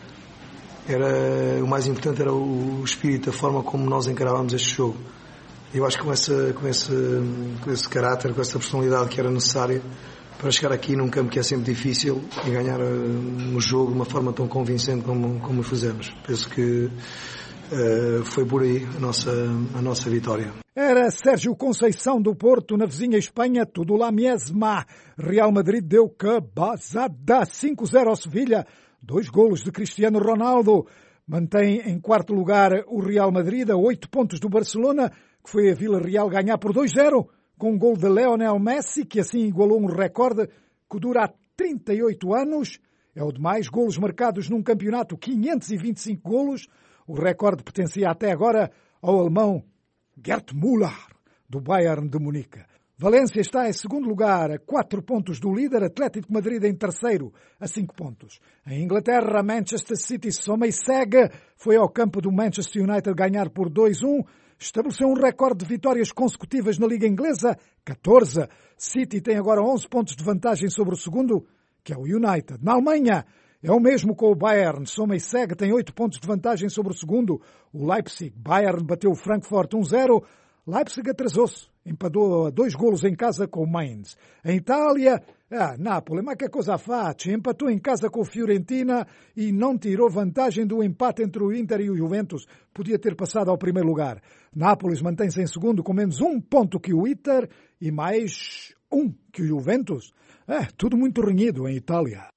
era, o mais importante era o, o espírito, a forma como nós encarávamos este jogo. Eu acho que com, essa, com, esse, com esse caráter, com essa personalidade que era necessária para chegar aqui num campo que é sempre difícil e ganhar um jogo de uma forma tão convincente como, como o fizemos. Penso que uh, foi por aí a nossa, a nossa vitória. Era Sérgio Conceição do Porto, na vizinha Espanha, tudo lá mesma. Real Madrid deu cabazada, cinco a zero ao Sevilha, dois golos de Cristiano Ronaldo. Mantém em quarto lugar o Real Madrid, a oito pontos do Barcelona, que foi a Vila Real ganhar por dois a zero, com um gol de Lionel Messi, que assim igualou um recorde que dura há trinta e oito anos. É o de mais golos marcados num campeonato, quinhentos e vinte e cinco golos. O recorde pertencia até agora ao alemão Gerd Müller, do Bayern de Munique. Valência está em segundo lugar, a quatro pontos do líder, Atlético de Madrid em terceiro, a cinco pontos. Em Inglaterra, Manchester City soma e segue. Foi ao campo do Manchester United ganhar por dois a um. Estabeleceu um recorde de vitórias consecutivas na Liga Inglesa, catorze. City tem agora onze pontos de vantagem sobre o segundo, que é o United. Na Alemanha, é o mesmo com o Bayern. Soma e segue, tem oito pontos de vantagem sobre o segundo, o Leipzig. Bayern bateu o Frankfurt um a zero. Leipzig atrasou-se, empatou a dois golos em casa com o Mainz. Em Itália, ah, Nápoles, mas que coisa fácil, empatou em casa com o Fiorentina e não tirou vantagem do empate entre o Inter e o Juventus. Podia ter passado ao primeiro lugar. Nápoles mantém-se em segundo com menos um ponto que o Inter e mais um que o Juventus. É, tudo muito renhido em Itália.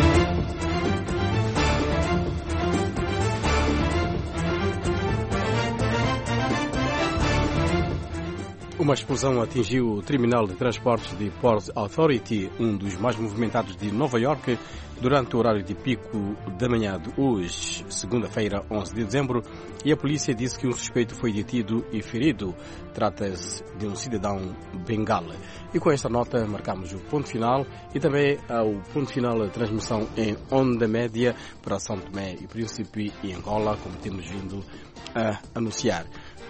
Uma explosão atingiu o Terminal de Transportes de Port Authority, um dos mais movimentados de Nova York, durante o horário de pico da manhã de hoje, segunda-feira, onze de dezembro, e a polícia disse que um suspeito foi detido e ferido. Trata-se de um cidadão bengala. E com esta nota marcamos o ponto final e também o ponto final da transmissão em onda média para São Tomé e Príncipe e Angola, como temos vindo a anunciar.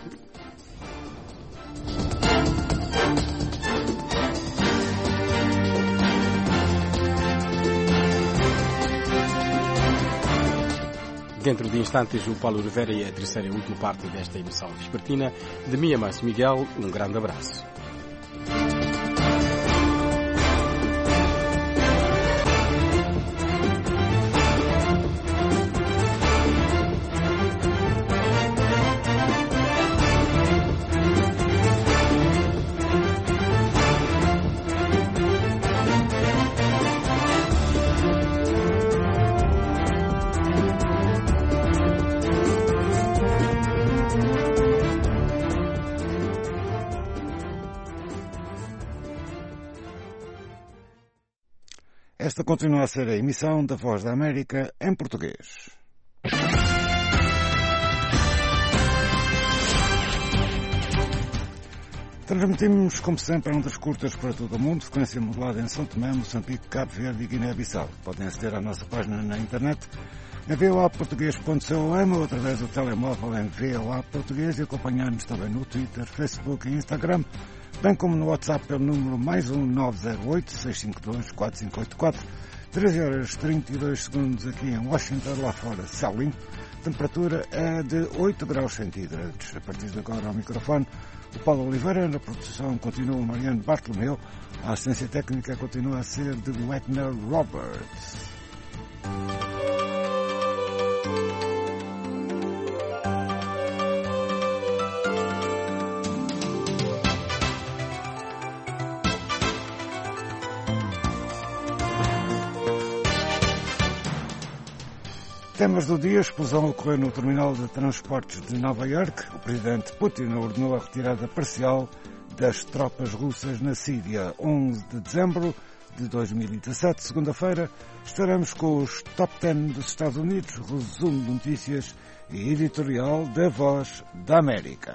Dentro de instantes, o Paulo Rivera e a terceira e última parte desta emissão vespertina. De mim, Márcio Miguel, um grande abraço. Esta continua a ser a emissão da Voz da América em português. Transmitimos, como sempre, ondas curtas para todo o mundo, frequência modulada em São Tomé, Moçambique, Cabo Verde e Guiné-Bissau. Podem aceder à nossa página na internet em v o a português ponto com ou através do telemóvel em V O A Português e acompanhar-nos também no Twitter, Facebook e Instagram, bem como no WhatsApp pelo número mais um nove zero oito, seis cinco dois, quatro cinco oito quatro. treze horas e trinta e dois segundos aqui em Washington, lá fora, céu limpo. Temperatura é de oito graus centígrados. A partir de agora ao microfone, o Paulo Oliveira. Na produção continua o Mariano Bartolomeu. A assistência técnica continua a ser de Wagner Roberts. Temas do dia: a explosão ocorreu no terminal de transportes de Nova Iorque. O presidente Putin ordenou a retirada parcial das tropas russas na Síria. onze de dezembro de dois mil e dezassete, segunda-feira, estaremos com os top dez dos Estados Unidos, resumo de notícias e editorial da Voz da América.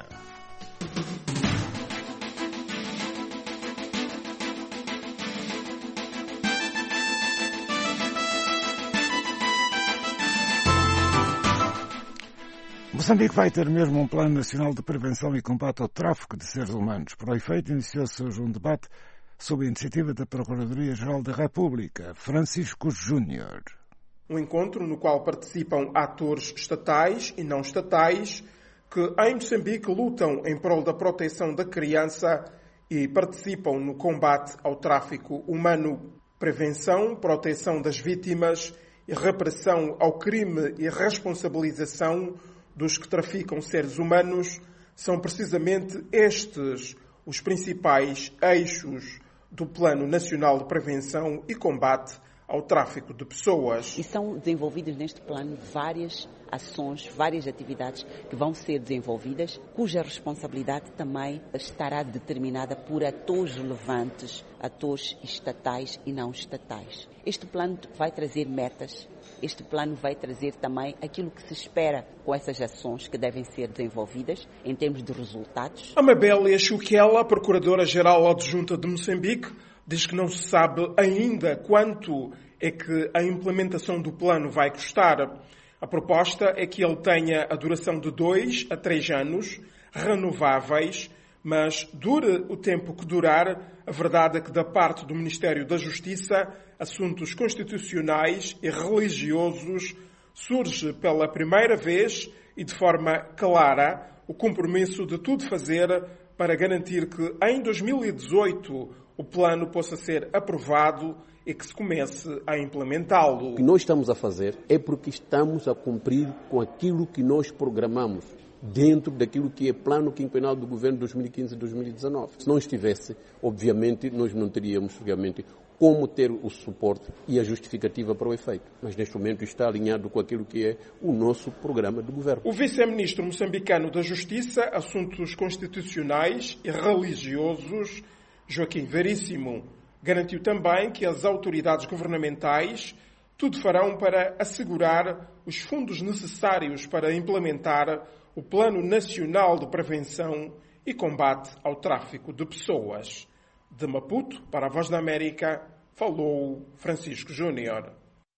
Moçambique vai ter mesmo um plano nacional de prevenção e combate ao tráfico de seres humanos. Para o efeito, iniciou-se hoje um debate sob a iniciativa da Procuradoria-Geral da República, Francisco Júnior. Um encontro no qual participam atores estatais e não estatais que em Moçambique lutam em prol da proteção da criança e participam no combate ao tráfico humano. Prevenção, proteção das vítimas e repressão ao crime e responsabilização dos que traficam seres humanos são precisamente estes os principais eixos do Plano Nacional de Prevenção e Combate ao Tráfico de Pessoas. E são desenvolvidas neste plano várias ações, várias atividades que vão ser desenvolvidas, cuja responsabilidade também estará determinada por atores relevantes, atores estatais e não estatais. Este plano vai trazer metas, este plano vai trazer também aquilo que se espera com essas ações que devem ser desenvolvidas em termos de resultados. Amabel Echuquela, Procuradora-Geral Adjunta de Moçambique, diz que não se sabe ainda quanto é que a implementação do plano vai custar. A proposta é que ele tenha a duração de dois a três anos, renováveis, mas dure o tempo que durar. A verdade é que da parte do Ministério da Justiça, assuntos constitucionais e religiosos, surge pela primeira vez e de forma clara o compromisso de tudo fazer para garantir que em dois mil e dezoito o plano possa ser aprovado e que se comece a implementá-lo. O que nós estamos a fazer é porque estamos a cumprir com aquilo que nós programamos dentro daquilo que é plano quinquenal do governo dois mil e quinze a dois mil e dezanove. Se não estivesse, obviamente, nós não teríamos realmente como ter o suporte e a justificativa para o efeito. Mas neste momento está alinhado com aquilo que é o nosso programa de governo. O vice-ministro moçambicano da Justiça, Assuntos Constitucionais e Religiosos, Joaquim Veríssimo, garantiu também que as autoridades governamentais tudo farão para assegurar os fundos necessários para implementar o Plano Nacional de Prevenção e Combate ao Tráfico de Pessoas. De Maputo, para a Voz da América, falou Francisco Júnior.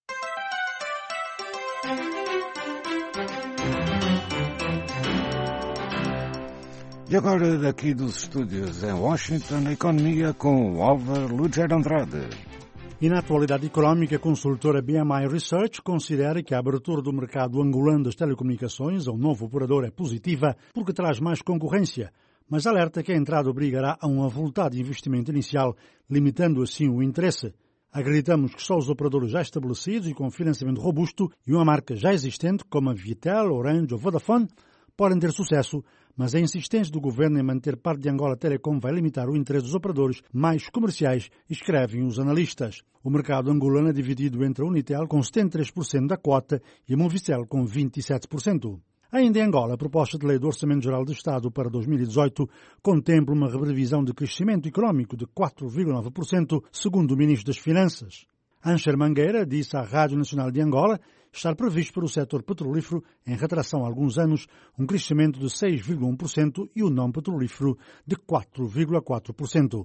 E agora, daqui dos estúdios em Washington, a economia com o Álvaro Lúger Andrade. E na atualidade económica, a consultora B M I Research considera que a abertura do mercado angolano das telecomunicações ao novo operador é positiva porque traz mais concorrência, mas alerta que a entrada obrigará a um avultado investimento inicial, limitando assim o interesse. Acreditamos que só os operadores já estabelecidos e com financiamento robusto e uma marca já existente, como a Vitel, Orange ou Vodafone, podem ter sucesso, mas a insistência do governo em manter parte de Angola Telecom vai limitar o interesse dos operadores mais comerciais, escrevem os analistas. O mercado angolano é dividido entre a Unitel, com setenta e três por cento da cota, e a Movicel, com vinte e sete por cento. Ainda em Angola, a proposta de lei do Orçamento Geral do Estado para dois mil e dezoito contempla uma revisão de crescimento económico de quatro vírgula nove por cento, segundo o Ministro das Finanças. Ancher Mangueira disse à Rádio Nacional de Angola estar previsto para o setor petrolífero, em retração há alguns anos, um crescimento de seis vírgula um por cento e o não petrolífero de quatro vírgula quatro por cento.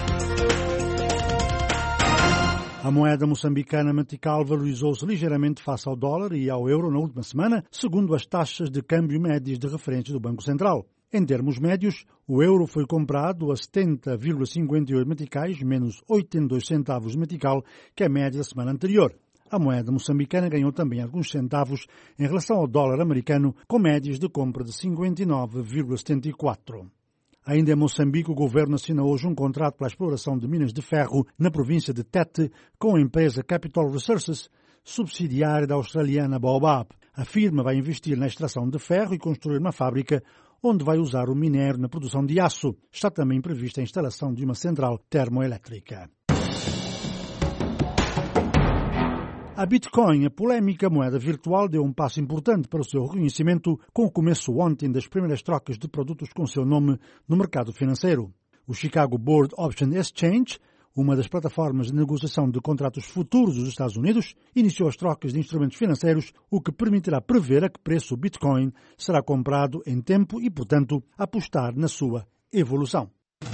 A moeda moçambicana metical valorizou-se ligeiramente face ao dólar e ao euro na última semana, segundo as taxas de câmbio médias de referência do Banco Central. Em termos médios, o euro foi comprado a setenta vírgula cinquenta e oito meticais, menos oitenta e dois centavos de metical, que é a média da semana anterior. A moeda moçambicana ganhou também alguns centavos em relação ao dólar americano, com médias de compra de cinquenta e nove vírgula setenta e quatro. Ainda em Moçambique, o governo assina hoje um contrato para a exploração de minas de ferro na província de Tete com a empresa Capital Resources, subsidiária da australiana Baobab. A firma vai investir na extração de ferro e construir uma fábrica onde vai usar o minério na produção de aço. Está também prevista a instalação de uma central termoelétrica. A Bitcoin, a polémica moeda virtual, deu um passo importante para o seu reconhecimento com o começo ontem das primeiras trocas de produtos com seu nome no mercado financeiro. O Chicago Board Option Exchange, uma das plataformas de negociação de contratos futuros dos Estados Unidos, iniciou as trocas de instrumentos financeiros, o que permitirá prever a que preço o Bitcoin será comprado em tempo e, portanto, apostar na sua evolução.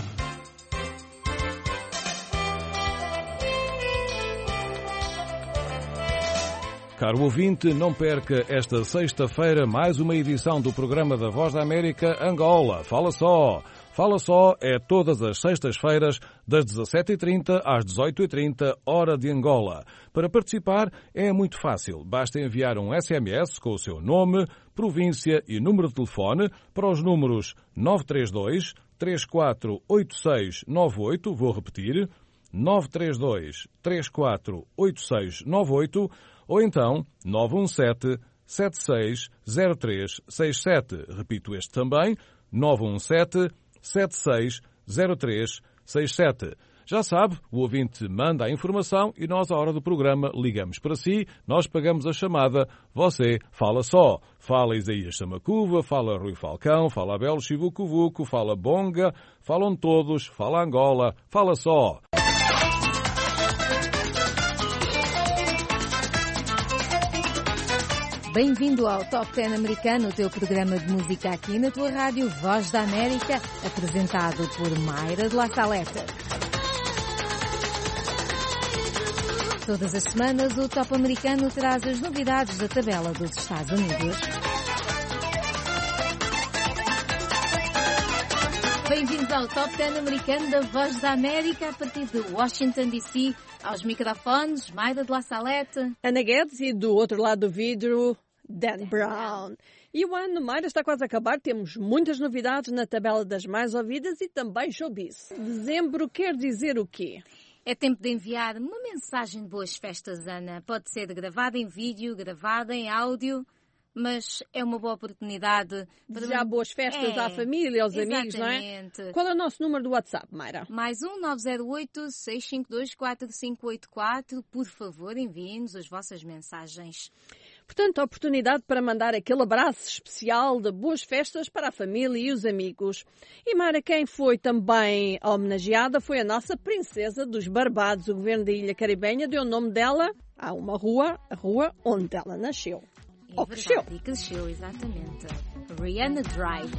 Caro ouvinte, não perca esta sexta-feira mais uma edição do programa da Voz da América Angola. Fala só! Fala só é todas as sextas-feiras, das dezassete e trinta às dezoito e trinta, hora de Angola. Para participar é muito fácil. Basta enviar um S M S com o seu nome, província e número de telefone para os números nove três dois, três quatro oito seis nove oito, vou repetir, nove três dois, três quatro oito seis nove oito, ou então nove um sete, sete seis zero três seis sete. Repito este também, nove um sete, sete seis zero três seis sete. Já sabe, o ouvinte manda a informação e nós, à hora do programa, ligamos para si, nós pagamos a chamada, você fala só. Fala Isaías Samacuva, fala Rui Falcão, fala Abel Chivucovuco, fala Bonga, falam todos, fala Angola, fala só. Bem-vindo ao Top dez americano, o teu programa de música aqui na tua rádio Voz da América, apresentado por Mayra de La Saleta. Todas as semanas o Top americano traz as novidades da tabela dos Estados Unidos. Bem-vindos ao Top dez americano da Voz da América, a partir de Washington, D C, aos microfones, Mayra de La Salete, Ana Guedes e do outro lado do vidro, Dan Brown. E o ano, Mayra, está quase a acabar. Temos muitas novidades na tabela das mais ouvidas e também showbiz. Dezembro quer dizer o quê? É tempo de enviar uma mensagem de boas festas, Ana. Pode ser gravada em vídeo, gravada em áudio, mas é uma boa oportunidade para... Desejar boas festas é, à família, aos exatamente. Amigos, não é? Qual é o nosso número do WhatsApp, Mayra? Mais um nove zero oito, seis cinco dois, quatro cinco oito quatro. Por favor, enviem-nos as vossas mensagens. Portanto, a oportunidade para mandar aquele abraço especial de boas festas para a família e os amigos. E, Mayra, quem foi também homenageada foi a nossa princesa dos Barbados. O governo da Ilha Caribenha deu o nome dela a uma rua, a rua onde ela nasceu. É verdade, cresceu. E cresceu, exatamente. Rihanna Drive.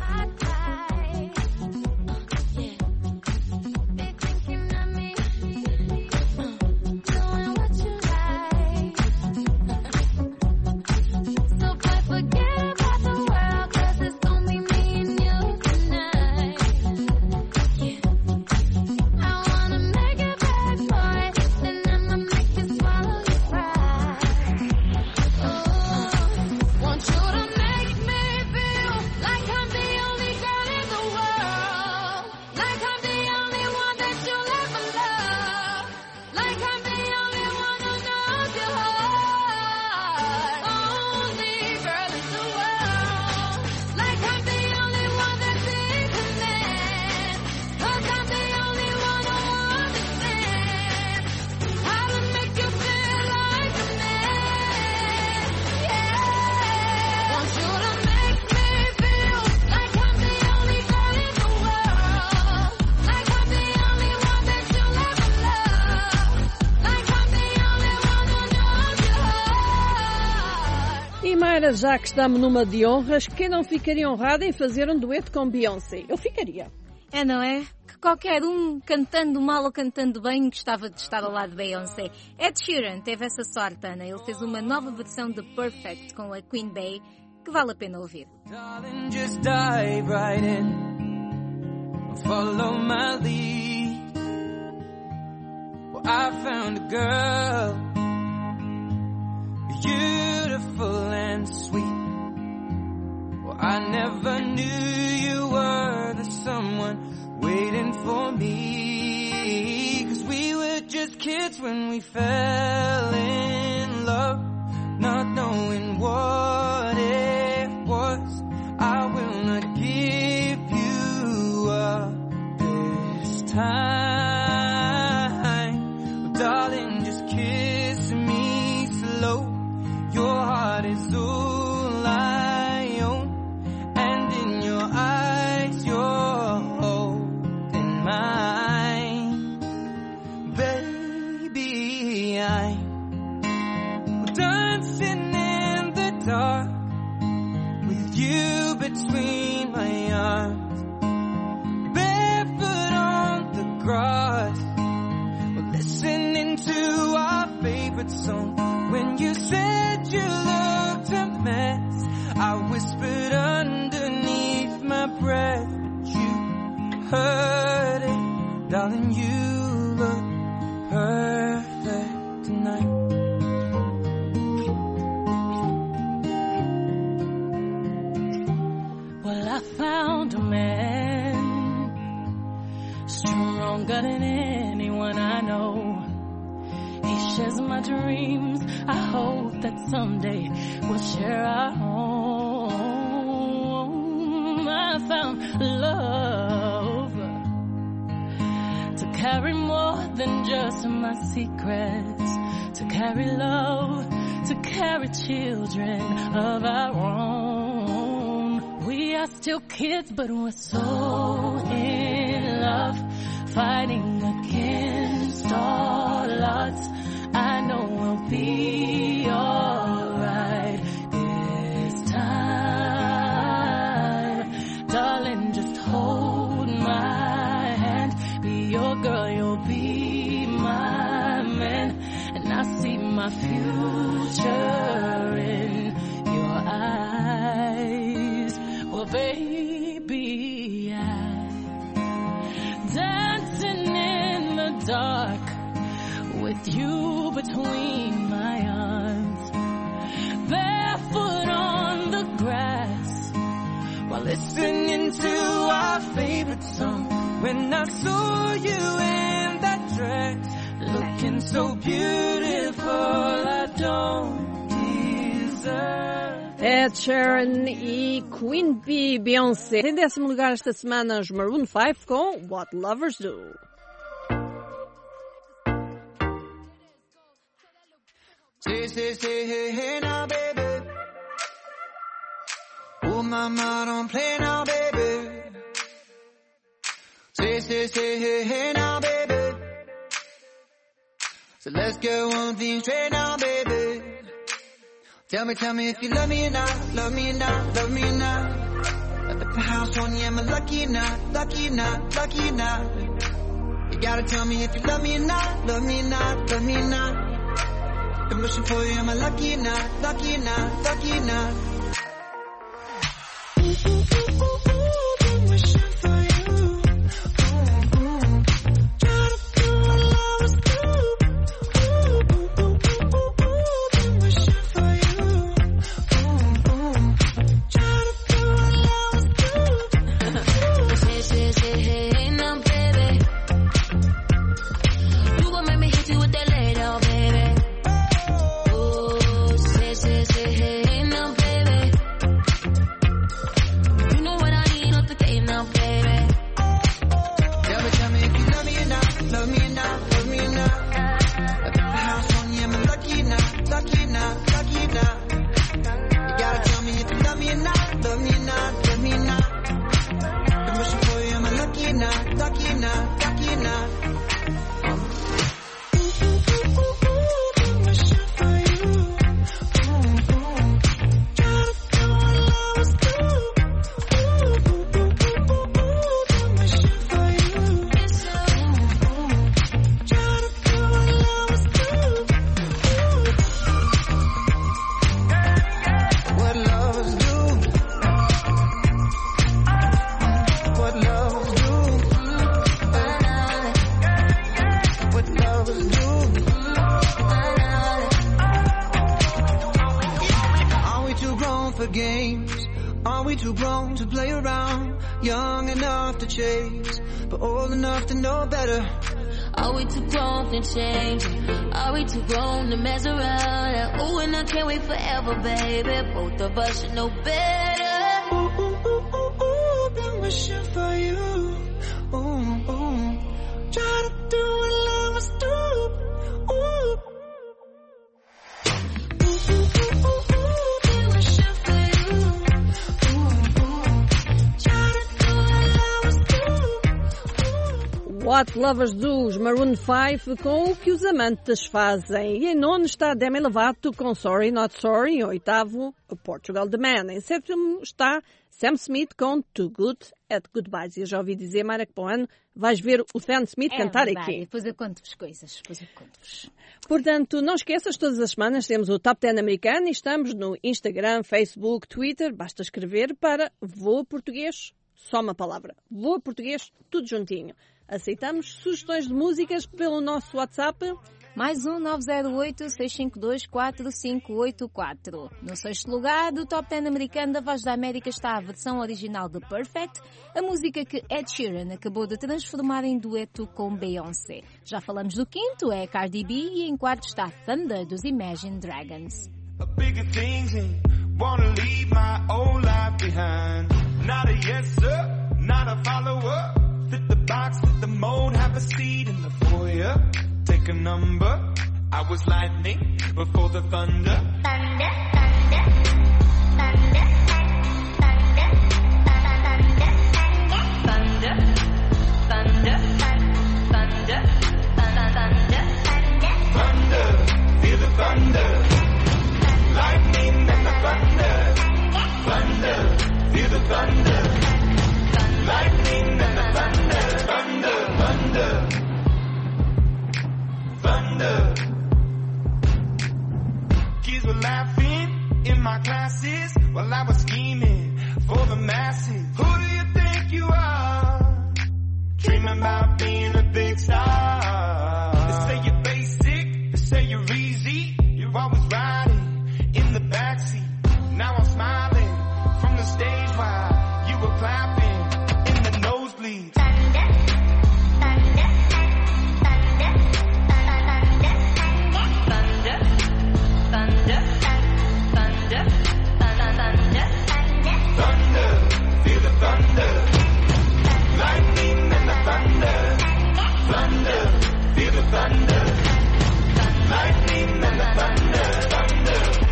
Want you to make me feel like I'm the only girl in the world. Olha, já que estamos numa de honras, quem não ficaria honrado em fazer um dueto com Beyoncé? Eu ficaria. É, não é? Que qualquer um, cantando mal ou cantando bem, gostava de estar ao lado de Beyoncé. Ed Sheeran teve essa sorte, Ana. Ele fez uma nova versão de Perfect com a Queen Bey, que vale a pena ouvir. Darling, just dive right in. Follow my lead. Well, I found a girl, beautiful and sweet. Well, I never knew you were the someone waiting for me. 'Cause we were just kids when we fell in love, not knowing what it was. I will not give you up this time. Well, darling, just kiss me slow. Your heart is all I own, and in your eyes you're holding mine. Baby, I'm dancing in the dark with you between my arms, barefoot on the grass. We're listening to our favorite song. When you said you looked a mess, I whispered underneath my breath, but you heard it. Darling, you look perfect tonight. Well, I found a man stronger than anyone I know. He shares my dreams. I hope that someday we'll share our home. I found love to carry more than just my secrets, to carry love, to carry children of our own. We are still kids, but we're so in love, fighting against all odds. I know we'll be alright this time. Darling, just hold my hand. Be your girl, you'll be my man. And I see my future in your eyes. Well, baby, I'm dancing in the dark with you between my arms, barefoot on the grass, while listening to our favorite song. When I saw you in that dress, looking so beautiful, I don't deserve. Ed Sheeran e Queen Bee, Beyoncé. Em décimo lugar esta semana, os Maroon five com What Lovers Do. Say, say, say, hey, hey now, baby. Oh, mama, don't play now, baby. Say, say, say, hey, hey now, baby. So let's get one thing straight now, baby. Tell me, tell me if you love me or not, love me or not, love me or not. I put the house on you, am I lucky or not, lucky or not, lucky or not? You gotta tell me if you love me or not, love me or not, love me or not. I'm wishing for you, am I lucky or not, lucky or not, lucky or not? Ooh, ooh, ooh, ooh, ooh, I'm wishing for you. Ooh, ooh. Try to do what lovers do. Ooh, ooh, ooh, ooh, ooh, ooh, I'm wishing for you. Ooh, ooh. Try to do what lovers do. Say, say, say, hey, now, baby. You gon' make me hit you with that lay down, baby. Say, say, hey, now, baby. Are we too grown to play around? Young enough to chase, but old enough to know better. Are we too grown to change? Are we too grown to mess around? Ooh, and I can't wait forever, baby. Both of us should know better. Ooh, ooh, ooh, ooh, ooh, been wishing for you. Ooh, ooh. Try to do what love was do. Ooh. What Lovers Do, os Maroon five, com o que os amantes fazem. E em nono está Demi Lovato com Sorry Not Sorry. Em oitavo, o Portugal The Man. Em sétimo está Sam Smith com Too Good at Goodbyes. E eu já ouvi dizer, Mara, que para o ano vais ver o Sam Smith é cantar verdade. aqui. Depois eu conto-vos coisas. Depois eu conto-vos. Portanto, não esqueças, todas as semanas temos o Top dez americano e estamos no Instagram, Facebook, Twitter. Basta escrever para Voa Português, só uma palavra. Voa Português, tudo juntinho. Aceitamos sugestões de músicas pelo nosso WhatsApp. Mais um nove zero oito, seis cinco dois, quatro cinco oito quatro. No sexto lugar do Top dez americano da Voz da América está a versão original de Perfect, a música que Ed Sheeran acabou de transformar em dueto com Beyoncé. Já falamos do quinto, é Cardi B, e em quarto está Thunder, dos Imagine Dragons. Fit the box, fit the mold, have a seat in the foyer. Take a number. I was lightning before the thunder. Thunder, thunder, thunder, thunder, thunder, thunder, thunder, thunder, thunder, thunder, feel the thunder. Lightning and the thunder. Thunder, feel the thunder. Lightning and the thunder, thunder, thunder, thunder. Kids were laughing in my classes while I was scheming for the masses. Who do you think you are? Dreaming about being a big star. They say you're basic, they say you're easy. You're always riding in the backseat. Now I'm smiling from the stage while you were clapping. Nosebleeds. Thunder, thunder, thunder, thunder, thunder, thunder, thunder, thunder, thunder, feel the thunder. Lightning and the thunder. Thunder, feel the thunder. Lightning and the thunder. Thunder.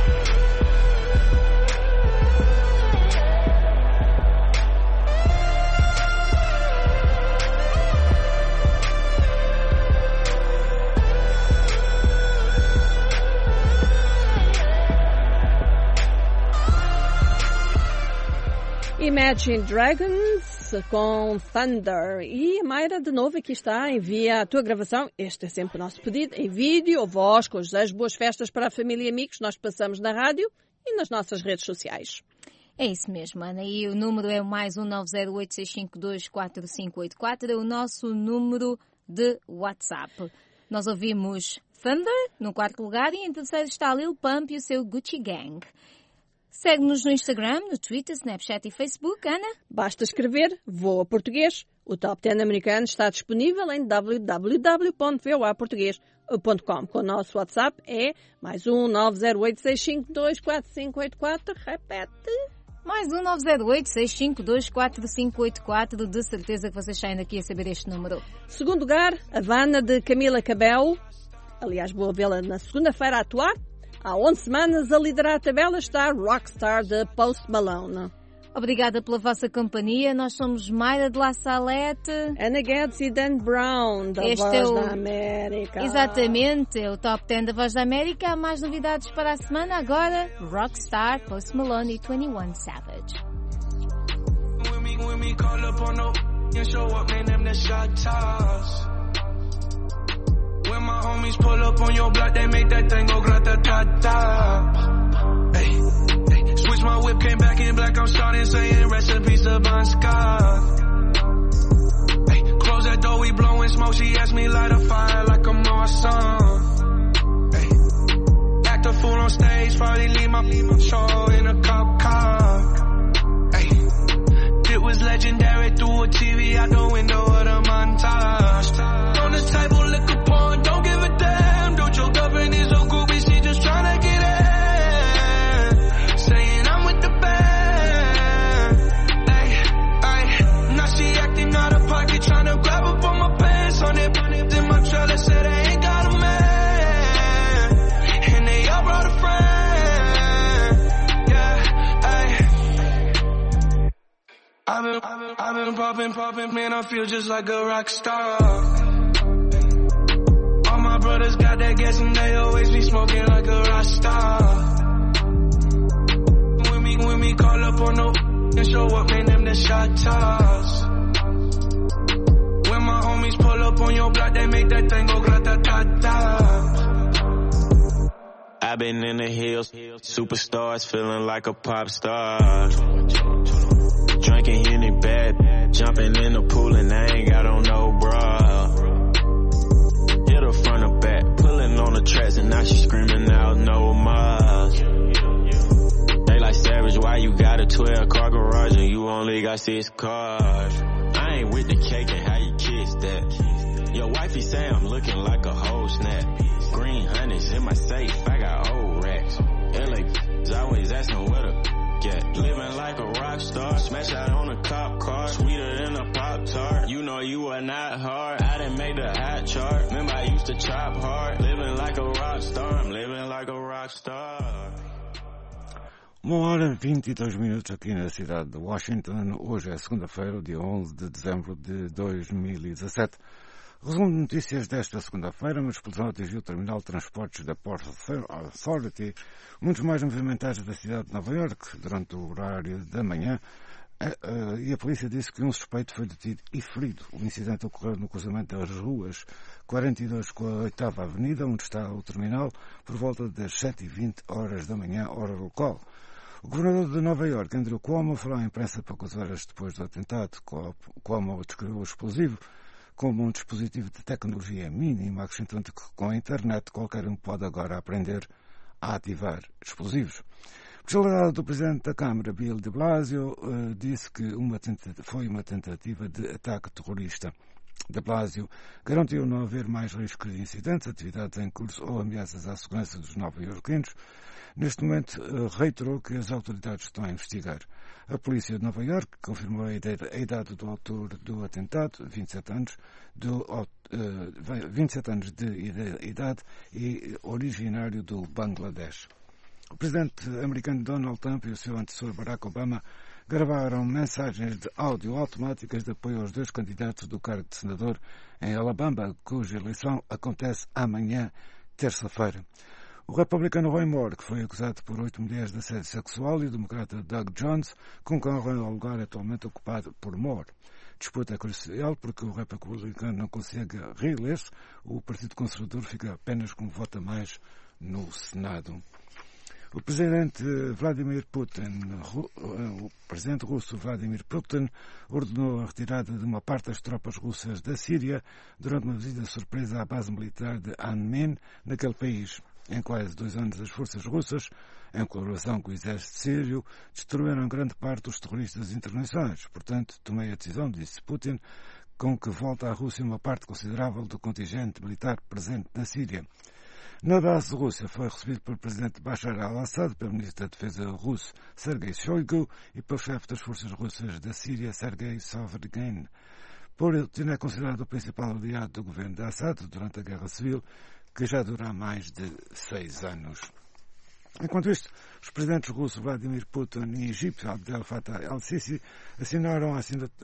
Imagine Dragons com Thunder. E a Mayra, de novo, aqui está, envia a tua gravação. Este é sempre o nosso pedido, em vídeo ou voz, com os desejos, boas festas para a família e amigos. Nós passamos na rádio e nas nossas redes sociais. É isso mesmo, Ana. E o número é o mais um nove zero oito, seis cinco dois, quatro cinco oito quatro. É o nosso número de WhatsApp. Nós ouvimos Thunder no quarto lugar e em terceiro está Lil Pump e o seu Gucci Gang. Segue-nos no Instagram, no Twitter, Snapchat e Facebook, Ana. Basta escrever Voa Português. O Top dez americano está disponível em w w w ponto voa português ponto com. Com o nosso WhatsApp é mais um nove zero oito, seis cinco dois, quatro cinco oito quatro. Repete. Mais um nove zero oito, seis cinco dois, quatro cinco oito quatro. De certeza que vocês saem daqui a saber este número. Segundo lugar, Havana, de Camila Cabello. Aliás, vou vê-la na segunda-feira a atuar. Há onze semanas a liderar a tabela está Rockstar, de Post Malone. Obrigada pela vossa companhia. Nós somos Mayra de La Salete, Ana Guedes e Dan Brown, da este Voz é o... da América. Exatamente, é o Top dez da Voz da América. Há mais novidades para a semana. Agora, Rockstar, Post Malone e twenty one Savage. When my homies pull up on your block, they make that thing go grata-ta-ta. Hey, hey. Switch my whip, came back in black, I'm starting saying recipes to Bon Scott. Hey, close that door, we blowing smoke, she asked me light a fire like I'm awesome. Hey, act a fool on stage, probably leave my show in a cop car. I've been, I've been, I've been popping, popping, man, I feel just like a rock star. All my brothers got that gas and they always be smoking like a rock star. When me, when me call up on no and show up, man, them the shot toss. When my homies pull up on your block, they make that thing go grata-ta-ta. I've been in the hills, superstars feeling like a pop star. Drinking Henny bad, jumping in the pool and I ain't got on no bra. Hit her front or back, pulling on the tracks and now she screaming out no more. They like Savage, why you got a twelve car garage and you only got six cars? I ain't with the cake and how you kiss that. Your wifey say I'm looking like a whole snap. Green honey's in my safe, I got old racks. L A always asking where the get. Living like a rock star, smash out on a cop car, sweeter than a Pop-Tart. You know you are not hard, I didn't make the hot chart. Remember I used to chop hard, living like a rock star, I'm living like a rock star. Uma hora e vinte e dois minutos aqui na cidade de Washington. Hoje é segunda-feira, dia onze de dezembro de dois mil e dezassete. Resumo de notícias desta segunda-feira: uma explosão atingiu o terminal de transportes da Port Authority, muitos mais movimentados da cidade de Nova Iorque, durante o horário da manhã, e a polícia disse que um suspeito foi detido e ferido. O incidente ocorreu no cruzamento das ruas quarenta e dois com a oitava Avenida, onde está o terminal, por volta das sete e vinte horas da manhã, hora local. O governador de Nova Iorque, Andrew Cuomo, falou à imprensa poucas horas depois do atentado. Cuomo descreveu o explosivo como um dispositivo de tecnologia mínima, acrescentando que com a internet qualquer um pode agora aprender a ativar explosivos. O delegado do presidente da Câmara, Bill de Blasio, uh, disse que uma foi uma tentativa de ataque terrorista. De Blasio garantiu não haver mais riscos de incidentes, atividades em curso ou ameaças à segurança dos nova-iorquinos. Neste momento, uh, reiterou que as autoridades estão a investigar. A polícia de Nova Iorque confirmou a idade do autor do atentado, vinte e sete anos, do, uh, vinte e sete anos de idade e originário do Bangladesh. O presidente americano Donald Trump e o seu antecessor Barack Obama gravaram mensagens de áudio automáticas de apoio aos dois candidatos do cargo de senador em Alabama, cuja eleição acontece amanhã, terça-feira. O republicano Roy Moore, que foi acusado por oito mulheres de assédio sexual, e o democrata Doug Jones concorrem ao lugar atualmente ocupado por Moore. A disputa é crucial porque o republicano não consegue reeleger-se, o Partido Conservador fica apenas com um voto a mais no Senado. O presidente Vladimir Putin, o presidente russo Vladimir Putin, ordenou a retirada de uma parte das tropas russas da Síria durante uma visita surpresa à base militar de Anmin, naquele país. Em quase dois anos, as forças russas, em colaboração com o exército sírio, destruíram grande parte dos terroristas internacionais. Portanto, tomei a decisão, disse Putin, com que volta à Rússia uma parte considerável do contingente militar presente na Síria. Na base de Rússia foi recebido pelo presidente Bashar al-Assad, pelo ministro da Defesa russo Sergei Shoigu e pelo chefe das forças russas da Síria, Sergei Sovrigin. Putin é considerado o principal aliado do governo de Assad durante a Guerra Civil, que já dura há mais de seis anos. Enquanto isto, os presidentes russos Vladimir Putin e egípcio Abdel Fattah el-Sisi assinaram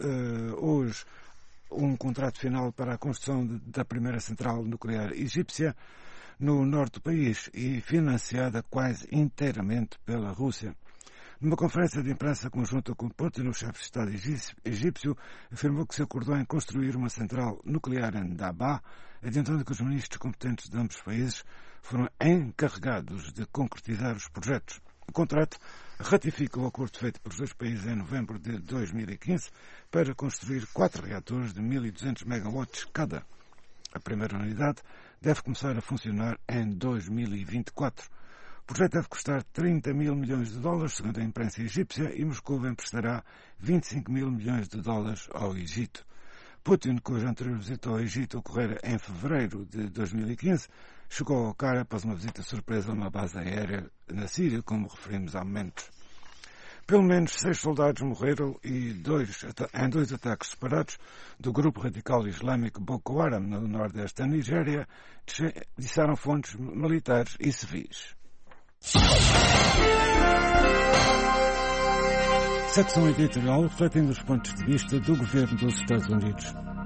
uh, hoje um contrato final para a construção de, da primeira central nuclear egípcia no norte do país e financiada quase inteiramente pela Rússia. Numa conferência de imprensa conjunta com Putin, o chefe de Estado egípcio afirmou que se acordou em construir uma central nuclear em Dabaa, adiantando que os ministros competentes de ambos os países foram encarregados de concretizar os projetos. O contrato ratifica o acordo feito pelos dois países em novembro de dois mil e quinze para construir quatro reatores de mil e duzentos megawatts cada. A primeira unidade deve começar a funcionar em dois mil e vinte e quatro. O projeto deve custar trinta mil milhões de dólares, segundo a imprensa egípcia, e Moscou emprestará vinte e cinco mil milhões de dólares ao Egito. Putin, cuja anterior visita ao Egito ocorrera em fevereiro de dois mil e quinze, chegou ao Cairo após uma visita surpresa a uma base aérea na Síria, como referimos há momentos. Pelo menos seis soldados morreram e dois, em dois ataques separados do grupo radical islâmico Boko Haram, no nordeste da Nigéria, disseram fontes militares e civis. Secção editorial refletindo os pontos de vista do governo dos Estados Unidos.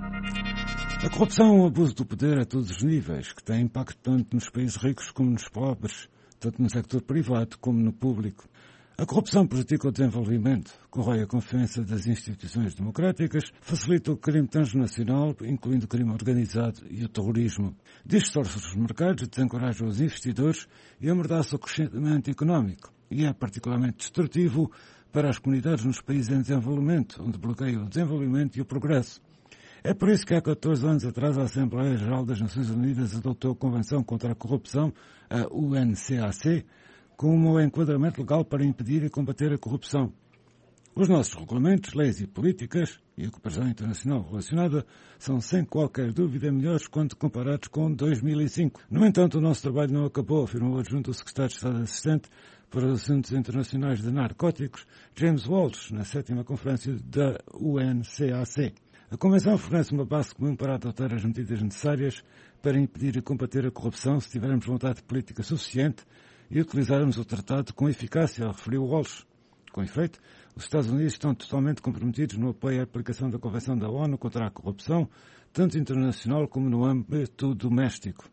A corrupção é um abuso do poder a todos os níveis, que tem impacto tanto nos países ricos como nos pobres, tanto no sector privado como no público. A corrupção prejudica o desenvolvimento, corrói a confiança das instituições democráticas, facilita o crime transnacional, incluindo o crime organizado e o terrorismo. Distorce os mercados, desencoraja os investidores e amordaça o crescimento económico. E é particularmente destrutivo para as comunidades nos países em desenvolvimento, onde bloqueia o desenvolvimento e o progresso. É por isso que há catorze anos atrás a Assembleia Geral das Nações Unidas adotou a Convenção contra a Corrupção, a U N C A C, como um enquadramento legal para impedir e combater a corrupção. Os nossos regulamentos, leis e políticas, e a cooperação internacional relacionada, são sem qualquer dúvida melhores quando comparados com dois mil e cinco. No entanto, o nosso trabalho não acabou, afirmou o adjunto do secretário de Estado assistente para os assuntos internacionais de narcóticos, James Walsh, na sétima conferência da U N C A C. A Convenção fornece uma base comum para adotar as medidas necessárias para impedir e combater a corrupção se tivermos vontade política suficiente e utilizarmos o tratado com eficácia, referiu Walsh. Com efeito, os Estados Unidos estão totalmente comprometidos no apoio à aplicação da Convenção da ONU contra a corrupção, tanto internacional como no âmbito doméstico.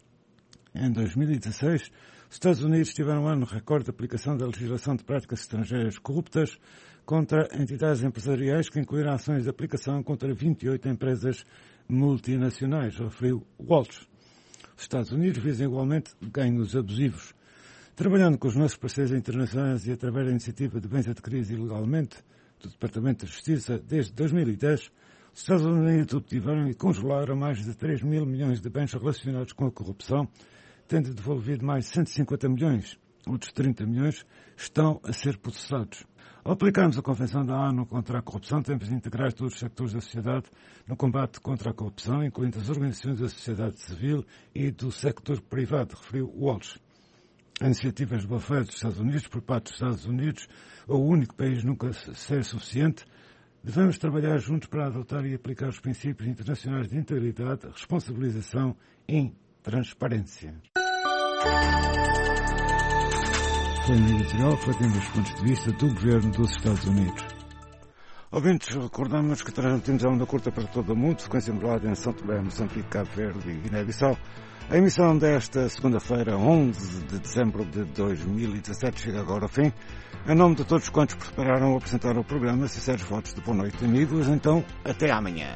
Em dois mil e dezasseis, os Estados Unidos tiveram um ano recorde de aplicação da legislação de práticas estrangeiras corruptas contra entidades empresariais que incluíram ações de aplicação contra vinte e oito empresas multinacionais, referiu Walsh. Os Estados Unidos visam igualmente ganhos abusivos. Trabalhando com os nossos parceiros internacionais e através da iniciativa de bens adquiridos ilegalmente do Departamento de Justiça desde dois mil e dez, os Estados Unidos obtiveram e congelaram mais de três mil milhões de bens relacionados com a corrupção, tendo devolvido mais de cento e cinquenta milhões. Outros trinta milhões estão a ser processados. Ao aplicarmos a Convenção da ONU contra a corrupção, temos de integrar todos os sectores da sociedade no combate contra a corrupção, incluindo as organizações da sociedade civil e do sector privado, referiu Walsh. A iniciativas de boa-fé dos Estados Unidos, por parte dos Estados Unidos, ou o único país nunca ser suficiente, devemos trabalhar juntos para adotar e aplicar os princípios internacionais de integridade, responsabilização e transparência. Foi no editorial refletindo os pontos de vista do governo dos Estados Unidos. Ouvintes, recordamos que transmitimos a onda curta para todo o mundo, frequência modulada em São Tomé, Moçambique, Cabo Verde e Guiné-Bissau. A emissão desta segunda-feira, onze de dezembro de dois mil e dezassete, chega agora ao fim. Em nome de todos quantos prepararam ou apresentaram o programa, sinceros votos de boa noite, amigos. Então, até amanhã.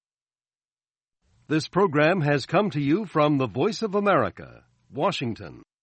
This program has come to you from the Voice of America, Washington.